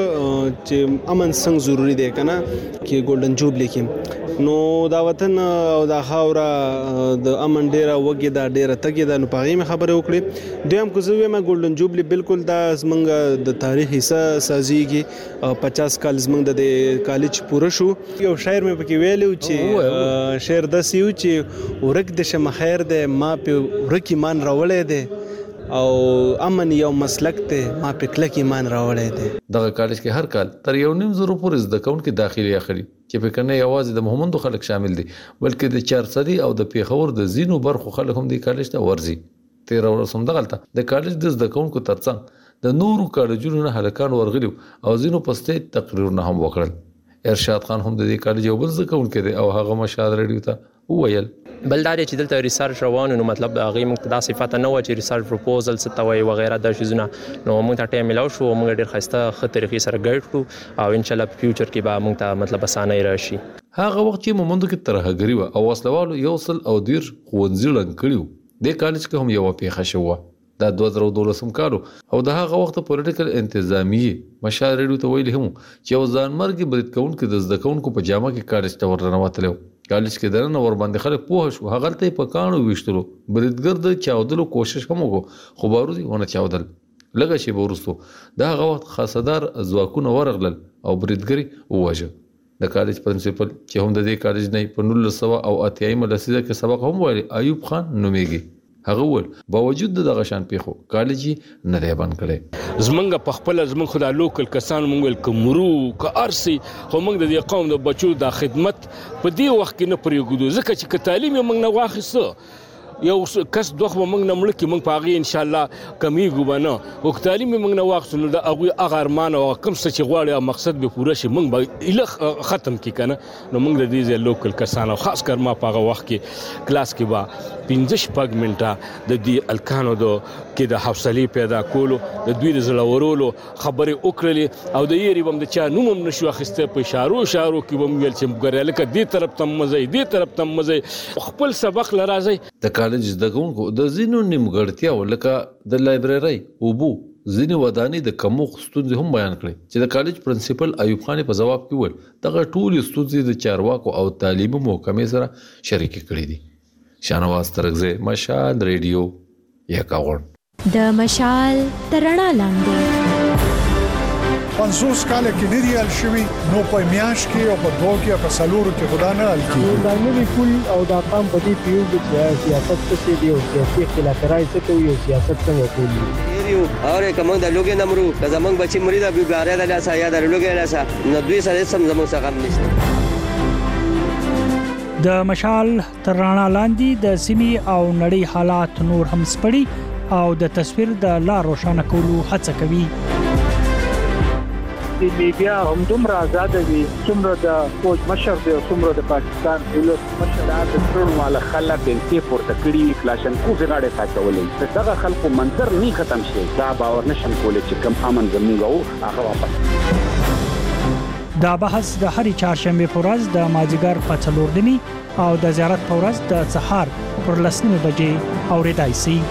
چې امن څنګه ضروری دی کنه کې ګولډن جوبلی کې نو دا وطن او دا خاوره د امن ډیره وګي دا ډیره تګي دا نو پاغي خبره وکړي. دویم کو زوی ما ګولډن جوبلی بالکل دا زمنګ د تاریخ حصہ سازيږي پچاس کال زمنګ د کالج پوره شو. یو شاعر مې پکې ویلو چې شعر د سیو چې ورک د شم خیر ده ما په ورکی مان راولې ده او امن یو مسلک ته ما په کلک ایمان راوړی دی.
دغه کالج کې هر کال تر یو نیم زرو پورې زده کوونکي داخلي اخلي چې په کنه یوازې د محمدو خلک شامل دي بلکې د چارسدي او د پیښور د زینو برخو خلک هم د کالج ته ورځي. تیر ورسوم دغلطه د کالج د زده کوونکو ترڅنګ د نورو کالجونو نه هلکان ورغلي او زینو پسته تقریرونه هم وکړل. ارشاد خان هم د دې کالج یو بل زده کوونکی دی او هغه مشاهده ریډیو ته وویل
بل دا چې دلته ریسرچ روان نو مطلب هغه موږ دا صفات نه و چې ریسرچ پروپوزل ستوي وغیرہ د شیزونه نو موږ ته ټایم ملاو شو موږ ډیر خسته خه طریقې سره ګایډ کړو او ان شاء الله په فیوچر کې به موږ ته مطلب اسانه راشي.
هغه وخت چې مومندو کې ترهګری و او وسلوالو یو سل او ډیر خوندزي لنګ کړیو د کالج کې هم یو پیښه شو دا دوه زره دولسم کال او د هغه وخت پولیټیکل انتظامی مشال ریډیو ته ویل هم چې یو ځانمرګي برید کوونکو د زده کوونکو په جامه کې کالج ته ورننوتلو کالج کې درنه ور باندې خلک پوه شو هغه ته په کانو وشتلو بریدګر د چاودلو کوشش هم وکړو خو باروزي ونه چاودل لږه شی ورستو دا هغه وخت خاصدار ځواکونه ورغلل او بریدګری وواژه د کالج پرنسپل چې هم د دې کالج نه په نولس سوه او اتیایم لسیزه کې سبق هم ویلي ایوب خان نومیږي هغه ول باوجود دغه شان پیخو کالج نه دی بند کړي
زمونږ په خپل زمونږ خدای لوکل کسان مونږ ول کومرو ک ارسي خو مونږ د دې قوم د بچو د خدمت په دې وخت کې نه پرېږدو ځکه چې تعلیم مونږ نه واخیسته یو کس دوه مونږ نه ملک مونږ پاغي ان شاء الله کمیږو بنه او تعلیم مونږ نه واخیسو د هغه اغرمان او کوم څه چې غواړي مقصد به پوره شي مونږ به اله ختم کی کنه نو مونږ د دې لوکل کسان او خاص کر ما پاغه وخت کې کلاس کې با پنځه شپږ منټه د دې الکانو دو کې د حوصله پیدا کولو د دوی د زلورولو خبرې وکړلې او د یری بم د چا نوم نشو اخیسته په اشارو اشارو کې بم ویل چې ګره لکه دې طرف تم مزه دې طرف تم مزه خپل سبق لرازي
د کالج د کوونکو د زینو نیمګړتیا ولکه د لایبرری او بو ځینې ودانۍ د کموخ ستونزې هم بیان کړې چې د کالج پرنسپل ایوب خان په جواب کې وویل دغه ټول ستونزې د چارواکو او تعلیمي محکمې سره شریک کړې دي شانواز ترغزه مشال ریډیو یکاغون
د مشال ترڼا لاندې
پنځوس کال کې نه دی ال شوی نو په میاش کې او په دوه کې په سلورو کې خدا نه ال کې
دا نوې کول او دا قام په دې پیو چې سیاست څه دی او سیاسي اختلافات څه کوي او سیاست څنګه کوي
یو اور کوم د لوګي نمرو د زمنګ بچی مرید ابي بارے د لاسه یا د لوګي لاسه نو دوی سره سم زموږ څخه غم نشته
د مشال ترڼا لاندې د سیمي او نړۍ حالات نور هم سپړي او د تصویر د لار روښانه کولو هڅه کوي
د میډیا هم دومره آزاد دي څومره د فوج مشر دی څومره د پاکستان دولت مشر د ټول مال خلک د پورته کړي کلاشن کو غاړه ساتولې دغه خلکو منظر نه ختم شي دا باور نشم کولای چې کم امن زموږ هغه واپس
دا بحث د هرې چهارشنبه په ورځ د مازیګر په څلور نیمي او د زیارت په ورځ د سهار پر لس نیمې بجې اورېدای شي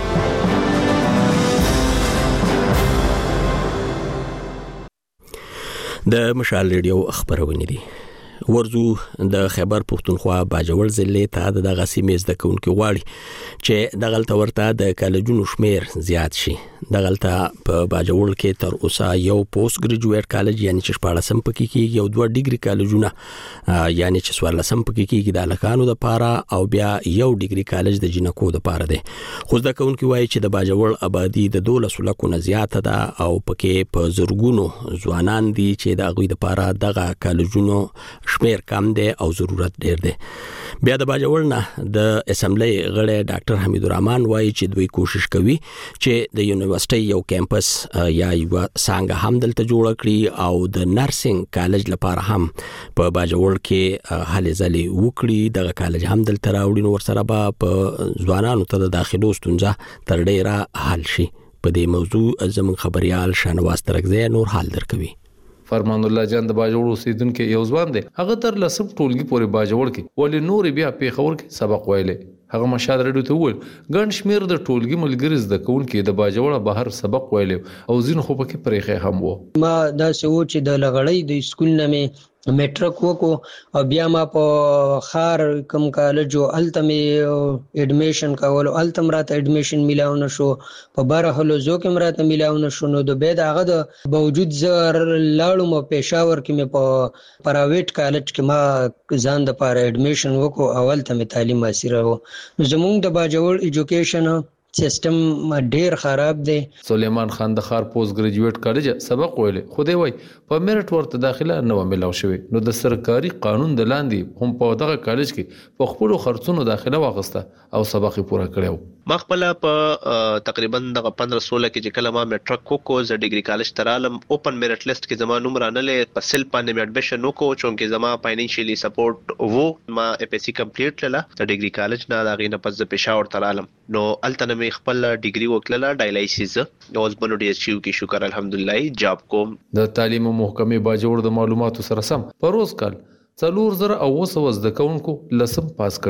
د مشال ریډیو خبرونه دي ورزو د خیبر پښتونخوا باجوړ ضلع ته د دغه سیمې زده کوونکو غواړي چې دغلته ورته د کالجونو شمیر زیات شي دغلته په باجوړ کې تر اوسه یو پوسټ ګریجویټ کالج یعنی چې شپاړسم پکې کې یو دوه ډیګري کالجونه یعنی چې څوارلسم پکې کې د لکانو د پاره او بیا یو ډیګري کالج د جنکو د پاره دی خو زده کوونکو وایي چې د باجوړ آبادی د دولس لکو نه زیاته ده او پکې په زورګونو ځوانان دي چې د غوي د پاره دغه کالجونو شمیر کم دی او ضرورت ډیر دی بیا د باجوړ نه د اسمبلی غړی ډاکټر حمید الرحمن وایي چې دوی کوشش کوي چې د یونیورسيټي یو کیمپس یا یو څنګه هم دلته جوړ کړي او د نرسنګ کالج لپاره هم په باجوړ کې هلې ځلې وکړي دغه کالج هم دلته راوړي نو ورسره به په ځوانانو ته د داخلو ستونزه تر ډیره حل شي په دې موضوع زموږ خبريال شانواز ترغزه نور حال درکوي
فرمان الله جان د باجوړ اوسیدونکو یو ځوان دی هغه تر لسم ټولګي پورې باجوړ کې ولې نور بیا پیښور کې سبق ویلې هغه مشال ریډیو ته وویل ګڼ شمیر د ټولګي ملګری زده کوونکو د باجوړ بهر سبق ویلې او ځین خو پکې پرېخه هم وو
ما دا سوچ د لغړی د سکول نه میټرک وکړو او بیا ما په خار کم کالج او التمه اډمیشن کول او التم راته اډمیشن ملاو نشو په بار هلو زو کې راته ملاو نشو نو د بيد هغه د باوجود زر لاړو م پېښور کې مې په پرایویټ کالج کې ما ځان د پاره اډمیشن وکړو اول ته تعلیم حاصل راو نو زموږ د باجوړ ایجوکیشن سیستم ډیر خراب دی
سلیمان خان د خار پوسټ ګریجویټ کالج سبق ویلې خو دی وای په میرټ ورته داخله نه ملاو شوی نو د سرکاري قانون د لاندې هم په دغه کالج کې په خپل خرڅونو داخله واغسته او سبق پوره کړو
ما خپل په تقریبا د پندرہ سولہ کې چې کله ما میټرک کو ز ډیګري کالج ترالم اوپن میرټ لیست کې زما نوم رانلې په سل باندې اډمیشن وکړو چونکه زما فاینانشلی سپورټ وو ما اف اس سی کمپلیټ کړله د ډیګري کالج نه دا غینه پس د پېښور ترالم نو التنه مې خپل ډیګري وکړله ډایلایسیس اوس بنو ډي ایس یو کې شکر الحمدلله جاب کوم
د تعلیم محکمې باجوړ د معلوماتو سره سم په روز کال څلور زره او وسو زده کوونکو لسم پاس کړي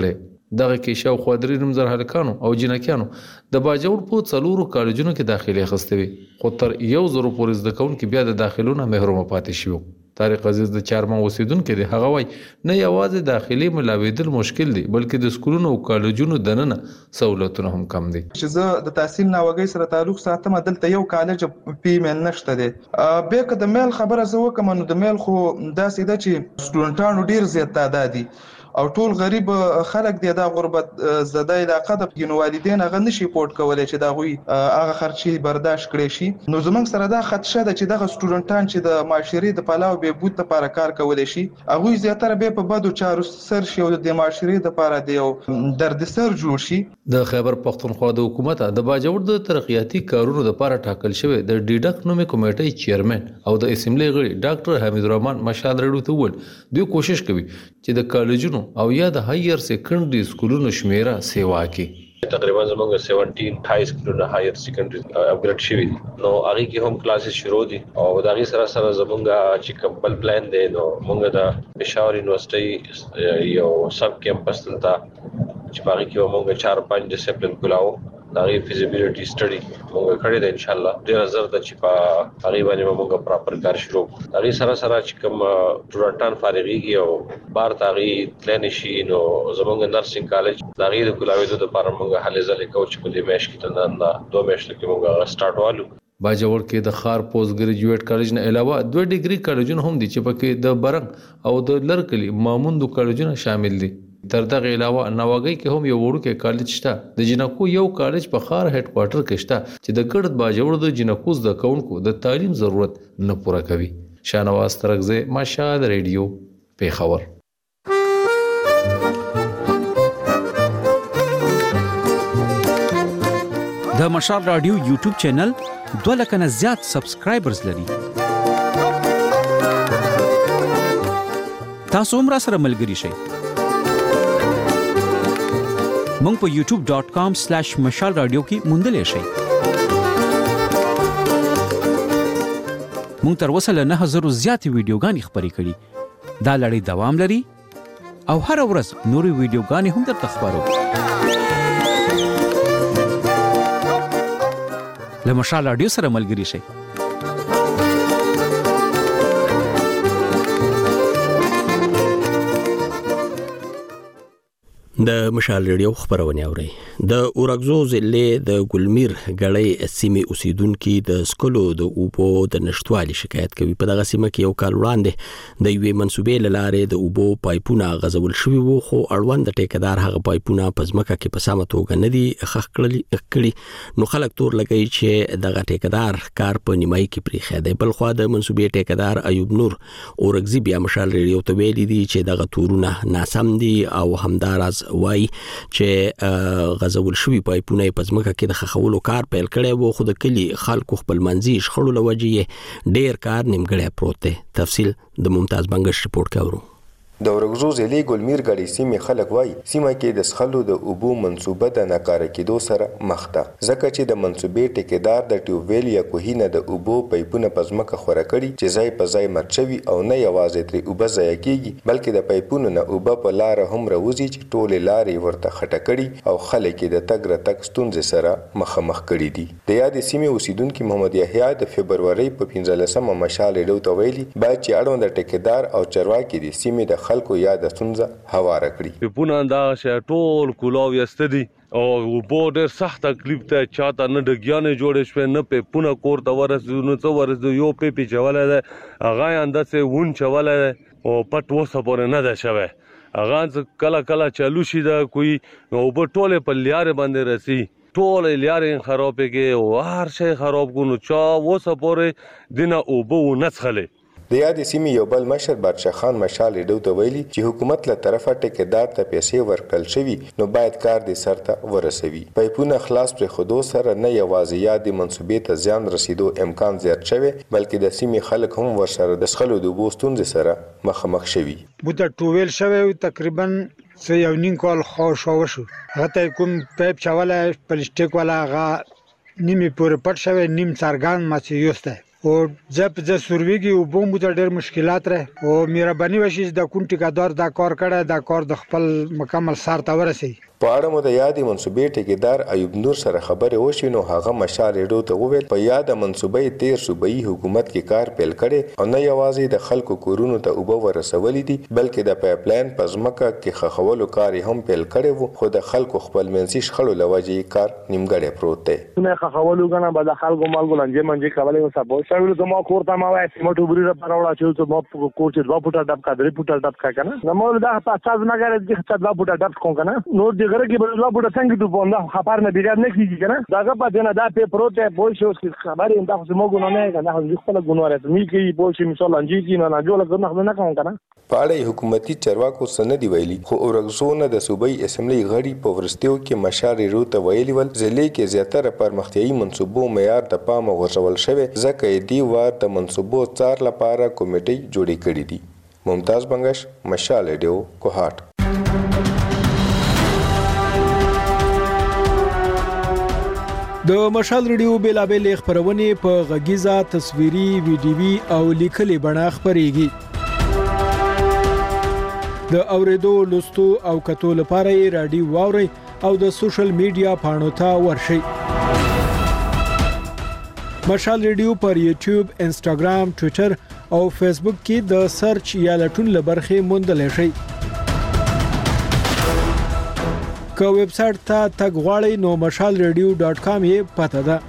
دغه کې شاوخوا درې نیم زره هلکانو او جنکیانو د باجوړ په څلورو کالجونو کې داخلي اخیستې وي خو تر یو زرو پورې زده کوونکي بیا د داخلو نه محروم پاتې شوي. طارق عزیز د چارمن اوسیدونکو دی هغه وای نه یوازې داخلي ملاویدل مشکل دی بلکې د سکولونو او کالجونو دننه سہولتونه هم کم دي.
چې زه د تحصیل ناوګي سره تعلق ساتم دلته یو کالج پیمن نشته دی. به که د میل خبره زه وکم نو د میل خو دا سیده چې سټوډنټانو ډیر زیات تعداد دي او ټول غریب خلک دی دا غربت زده علاقه د ګینو والدین هغه نشي پورټ کولای چې دا غوي هغه خرچي برداشت کړي شي. نو زمونږ سره دا خدشه ده چې دغه سټوډنټان چې د معاشري د پلاو به بوت لپاره کار کولای شي هغه زیاتره به په بدو چارو سر شي او د معاشري لپاره دی او درد سر جوړ شي.
د خیبر پختونخوا د حکومت د باجوړ د ترقیاتي کارونو لپاره ټاکل شوی د ډیډک نومي کمیټې چیرمن او د اسمبلی غړي ډاکټر حمید الرحمن مشال رډو ته ول دوی کوشش کوي چې د کالجونو او یا د هایر سیکنډري سکولونو شمیره سیوا کې
تقریبا زموږ سبعتر هاي سکولونه هایر سیکنډري اپګریډ شوي نو هغه کې هم کلاسز شروع دي او دا غي سره سره زموږ چې کمپل پلان دی نو موږ د پېښور یونیورسيټي یو سب کیمپس ته چې باغی کې موږ چار پنځه ډیسپلین کولاو دا غي فیزیبিলিټي سټډي موږ کړی دی ان شاء الله ډیر زر د چې په هغه باندې موږ پراپر کار شروع دا غي سره سره چې کوم ټورنټان فارغيږي او بار تاغي پلان شي نو زموږ نرسنګ کالج دا غي د کولاوي د لپاره موږ حل ځلې کوچ په دې مېش کې تنه دوه مېش کې موږ سٹارټ والو.
باجوړ کې د خار پوسټ ګریجویټ کالج نه علاوه دوه ډیګري کالجونه هم دي چې پکې د برنګ او د لرکلی ماموندو کالجونه شامل دي. تر دغه علاوه نواګي کې هم یو وړوکی کالج شته د جنکو یو کالج په خار هډ کوارټر کې شته چې د ګړد باجوړ د جنکو د کونکو د تعلیم ضرورت نه پوره کوي. شانواز ترغزه مشهد ریډیو پیښور.
د مشال رادیو یوټیوب چینل دوه لک نه زیات سبسکرایبرز لري. تاسو هم را سره ملګري شئ. مونږ په یوټیوب ډاٹ کام سلیش مشال رادیو کې موندلی شئ. مونږ تر اوسه له نه زرو زیاتې ویډیوګانې خپرې کړي. دا لړۍ دوام لري او هر ورځ نورې ویډیوګانې هم درته خپرو. له مشال رادیو سره ملګري شئ.
د مشال ریډیو خبرونه اوري. د اورګزو ضلع د ګلمیر غړې سیمې اوسیدونکو د سکولو د اوبو د نشټوالي شکایت کوي. په دغه سیمه کې یو کال وړاندې د یوې منسوبې لاره د اوبو پایپونه غزول شوی وو خو اړوند ټیکدار هغه پایپونه په ځمکه کې په سمه توګه نه دي خخ کړي نو خلک تور لګي چې دغه ټیکدار کار په نیمای کې پریخه دی. بل خو د منسوبې ټیکدار ایوب نور اورګزي بیا مشال ریډیو ته ویلي دي چې دغه تورونه ناسم دي او همدارس وای چې غزول شوی پایپونه په ځمکه کې د خخولو کار پیل کړي وو خو د کلی خلکو خپل منځي شخړو لوجې ډیر کار نیمګړی پروت دی. تفصیل د ممتاز بنگش رپورټ کاورو.
د اورګزو ضلع ګلمیر غړي سیمې خلک وای سیمه کې د سخلو د اوبو منسوبه د ناکاره کېدو سره مخ ده ځکه چې د منسوبې ټیکدار د ټیوبویل یا کوهینه د اوبو پایپونه په ځمکه خوره کړي چې ځای په ځای مرچوي او نه یوازې ترې اوبه ضایع کېږي بلکې د پایپونو نه اوبه په لاره هم راوځي چې ټولې لارې ورته خټه کړي او خلک د تګ راتګ ستونزې سره مخامخ کړي دي. د یادې سیمې اوسیدونکو محمد یحیی د فبرवरी په پنځلسمه مشال ریډیو ته ویلي باید چې اړوند ټیکدار او چرواکي د سیمې د خلکو یا د ستونزه هواره کړي.
په نن دا ټول کولاو یستدي او وبو ډېر سخت تکلیف ته چاته نه ډګیانې جوړې شوې نه په پونه کور ته ورسېدو نو څه ورسېدو یو په پی چوله ده هغه انداسې ون چوله ده او پټ وسه پورې نه ده شوی هغه کله کله چالو شي دا کوئی او په ټوله په لیارې باندې رسی ټول لیارې خرابې کې او هر شی خراب کو نو چا وسه پورې دینه او بو نسخله.
د یادې سیمې یو بل مشر بادشاه خان مشال ریډیو ته ویلي چې حکومت له طرفه ټیکدار ته پیسې ورکړل شوي نو باید کار دې سر ته ورسوي. پایپونه خلاص پرېښودو سره نه یوازې یادې منسوبې ته زیان رسیدو امکان زیات شوی بلکې د سیمې خلک هم ورسره د څښلو د اوبو ستونزې سره مخامخ شوي.
بوته ټوویل شوی تقریبا څه یو نیم کال خو شو هغه ته کوم پایپ چواله پلاستیک والا هغه نیمه پورې پټ شوی نیم څرګند ماته یوسته او ځپ ځ سرویږي او بوم ته ډېر مشکلات راه او مهرباني وشي د کون ټیکادار دا کار کړه دا کار د خپل مکمل سر ته ورسي.
په اړه مو د یادې منصوبې ټیکدار ایوب نور سره خبرې وشوې نو هغه مشال ریډیو ته وویل په یاده منصوبې تیر صوبایي حکومت کې کار پیل کړي او نه یوازې د خلکو کورونو ته اوبه ورسولې دي بلکې د پایپ لاین په ځمکه کې خښولو کار هم پیل کړی وو خو د خلکو خپل منځي شخړو له وجې کار نیمګړی پروت دی.
نه خښولو کنه به د خلکو مالګو لنجې منجې کولای نو سبا شاویل زما کور ته ما وای سیمټ وبري را پراوړا چې زما کور چې دوه فوټه ډب کا درې فوټه ډب کا کنه نو مول دا پاتاز مګر د چې دوه فوټه ډب کوم کنه نو د غره کې به دوه فوټه څنګه ته پوندا خبر نه بیګر نه کیږي کنه داګه په دنه دا په پروت بول شو خبرې انده خو موږ نه نه کنه خو خپل ګنوره ته می کی بول شي مثال لنجې کی نه نه جوړ نه نه کوم کنه.
په اړه حکومتي چارواکو سندې ویلي خو اورګزونه د صوبایي اسمبلی غړي په ورستیو کې مشال ریډیو ته ویلي ول ځلې کې زیاتره پرمختیایي منصوبو معیار د پامه غورځول شوی ځکه دی وار د منصوبو څار لپاره کمیټې جوړې کړې دي. ممتاز بنگش مشال ریډیو کوهاټ.
د مشال ریډیو بیلابل خبرونه په غږیزه تصویري ویډیوي او لیکلي بڼه خبريږي. د اوریدو لوستو او کتو لپاره یې رادیو واوري او د سوشل میډیا پاڼو ته ورشي. مشال ریډیو پر یوټیوب، انسټاګرام، ټوئیټر او فیسبوک کې د سرچ یا لټون لبرخه موندل شي. که ویب سټ ته تګ غواړئ نو مشال ریډیو ډاټ کام یې پته ده.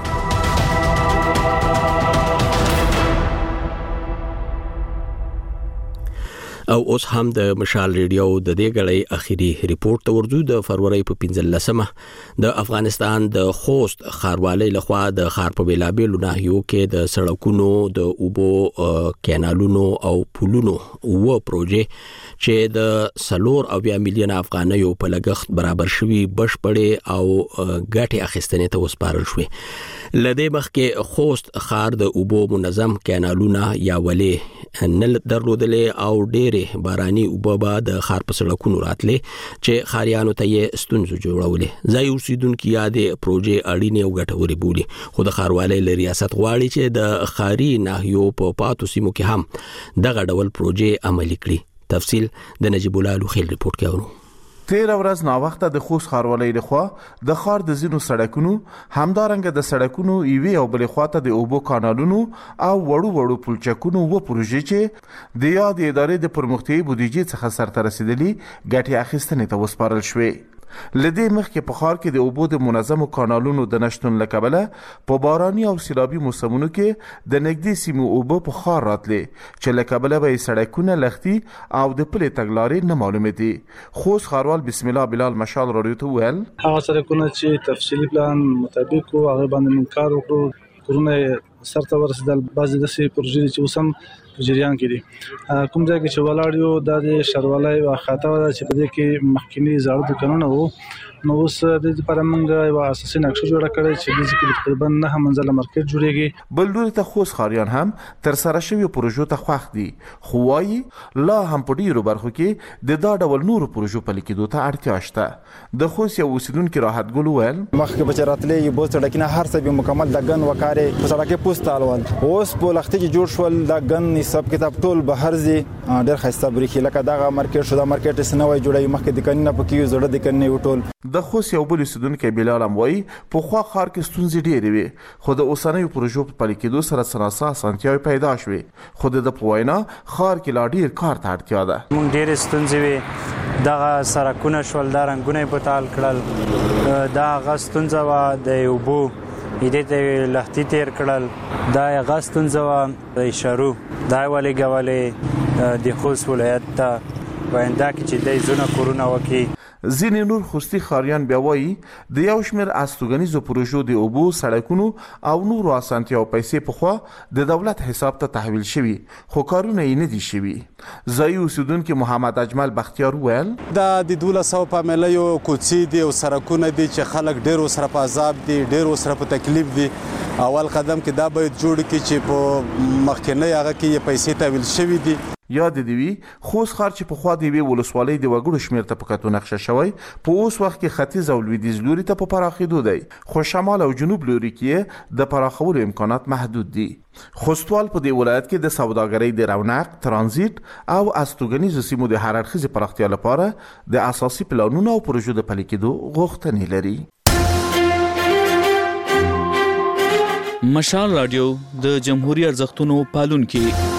او اوس هم د مشال ریډیو د دې غړې اخیری ریپورت ته ورځو. د فروری په پنځلسمه د افغانستان د خوست ښاروالۍ لخوا د ښار په بیلابېلو ناحیو کې د سړکونو د اوبو کینالونو او پلونو و پروژې چې د سلور او بیا میلیون افغانیو په لګښت برابر شوي بشپړې او ګټې اخیستنې ته وسپارل شوې. لدې مخکې خوست ښار د اوبو منظم کینالونه یا ولې نه درلودلې او ډېرې باراني اوبه به د ښار په سړکونو راتلې چې ښاریانو ته یې ستونزې جوړولې. ځایي اوسیدونکي یادې پروژې اړینې او ګټورې بولي خو د ښاروالۍ له ریاست غواړي چې د ښاري ناحیو په پاتو سیمو کې هم دغه ډول پروژې عملي کړي. تفصیل د نجیب الله لوخیل ریپورت کې اورو.
تیر ورځ نا وخته د خوست ښاروالۍ لخوا د ښار د زینو سړکونو همدارنګه د سړکونو ایوي او بلې خواته د اوبو کانالونو او وړو وړو پلچکونو و پروژې چې د یاد ادارې د پرمختیایي بودیجې څخه سرته رسیدلي ګټې اخیستنې ته وسپارل شوې. لدې مخکې په ښار کې د اوبو د منظمو کانالونو د نشتون له کبله په باراني او سیلابي موسمونو کې د نږدې سیمو اوبه په ښار راتلې چې له کبله به یې سړکونه لښتي او د پلې تګلارې نه معلومې دي. خوست ښاروال بسم الله بلال مشال راډیو ته وویل
هغه سړکونه چې تفصیلي پلان مطابق وو هغه باندې موږ کار وکړو. کورونه سرته ورسېدل. بعضې داسې پروژې چې اوس هم په جریان کې دي. کوم ځای کې چې ولاړ یو دا د ښاروالۍ یوه خاطه وه چې په دې کې مخکیني زاړه دوکانونه وو نو اوس د دې لپاره موږ یوه اساسي نقشه جوړه کړې چې دې کې تقریبا نهه منزله مارکیټ جوړېږي.
بل لوري ته خوست ښاریان هم تر سره شویو پروژو ته خوښ دي خو وایي لا هم په ډېرو برخو کې د دا ډول نورو پروژو پلي کېدو ته اړتیا شته. د خوست یو اوسیدونکي راحت ګل وویل
مخکې به چې راتلې بوز سړکونه هر څه به مکمل د ګن وکارې په سړکې پوسټ الول اوس په لختې کې جوړ شول د ګن حساب کتاب ټول بهر زی ډېر ښایسته بریښي لکه دغه مارکیټ شو دا مارکیټ یې نوی جوړوي مخکې د کنې نه پکې زړه د کنې وټول.
د خوست یو بل اوسیدونکی بلال هم وایي پخوا ښار کې ستونزې ډېرې وې خو د اوسنیو پروژو په پلي کېدو سره څه ناڅه اسانتیاوې پیدا شوې خو د ده په وینا ښار کې لا ډېر کار ته اړتیا ده.
موږ ډېرې ستونزې وې دغه سړکونه شول دا رنګونه یې بتال کړل دا هغه ستونزه وه د اوبو دې ته لښتي تیر کړل دا هغه ستونزه وه د اشارو دا یې ولېږولې د خوست ولایت ته ویندا کې چې دی زونه کورونه وکړي.
ځینې نور خوستي ښاریان بیا وایي د یو شمېر استوګنیزو پروژو د اوبو سړکونو او نورو اسانتیاو پیسې پخوا د دولت حساب ته تحویل شوي خو کارونه یې نه دي شوي. ځایي اوسیدونکي محمد اجمل بختیار وویل
دا د دولس سوه فامیلیو کوڅې دي او سړکونه دي چې خلک ډېر ورسره په عذاب دي ډېر ورسره په تکلیف دي. اول قدم کې دا باید جوړ کړي چې په مخکینی هغه کې یې پیسې تحویل شوي دي.
یاد دی وی خوست ښار چې په خوا دی وی ولسوالۍ د وګړو شمیر ته په کتو نقشه شوی په اوس وخت کې ختیځ او لویدیځ لوري ته په پراخېدو دی خو شمال او جنوب لوري کې د پراخولو امکانات محدود دي. خوستوال په دې ولایت کې د سوداګرۍ د رونق، ترانزیت او استوګنیزو سیمو د هر اړخیزې پراختیا لپاره د اساسي پلانونو او پروژو د پلي کېدو غوښتنې لري.
مشال رادیو د جمهوریت ارزښتونو پالونکي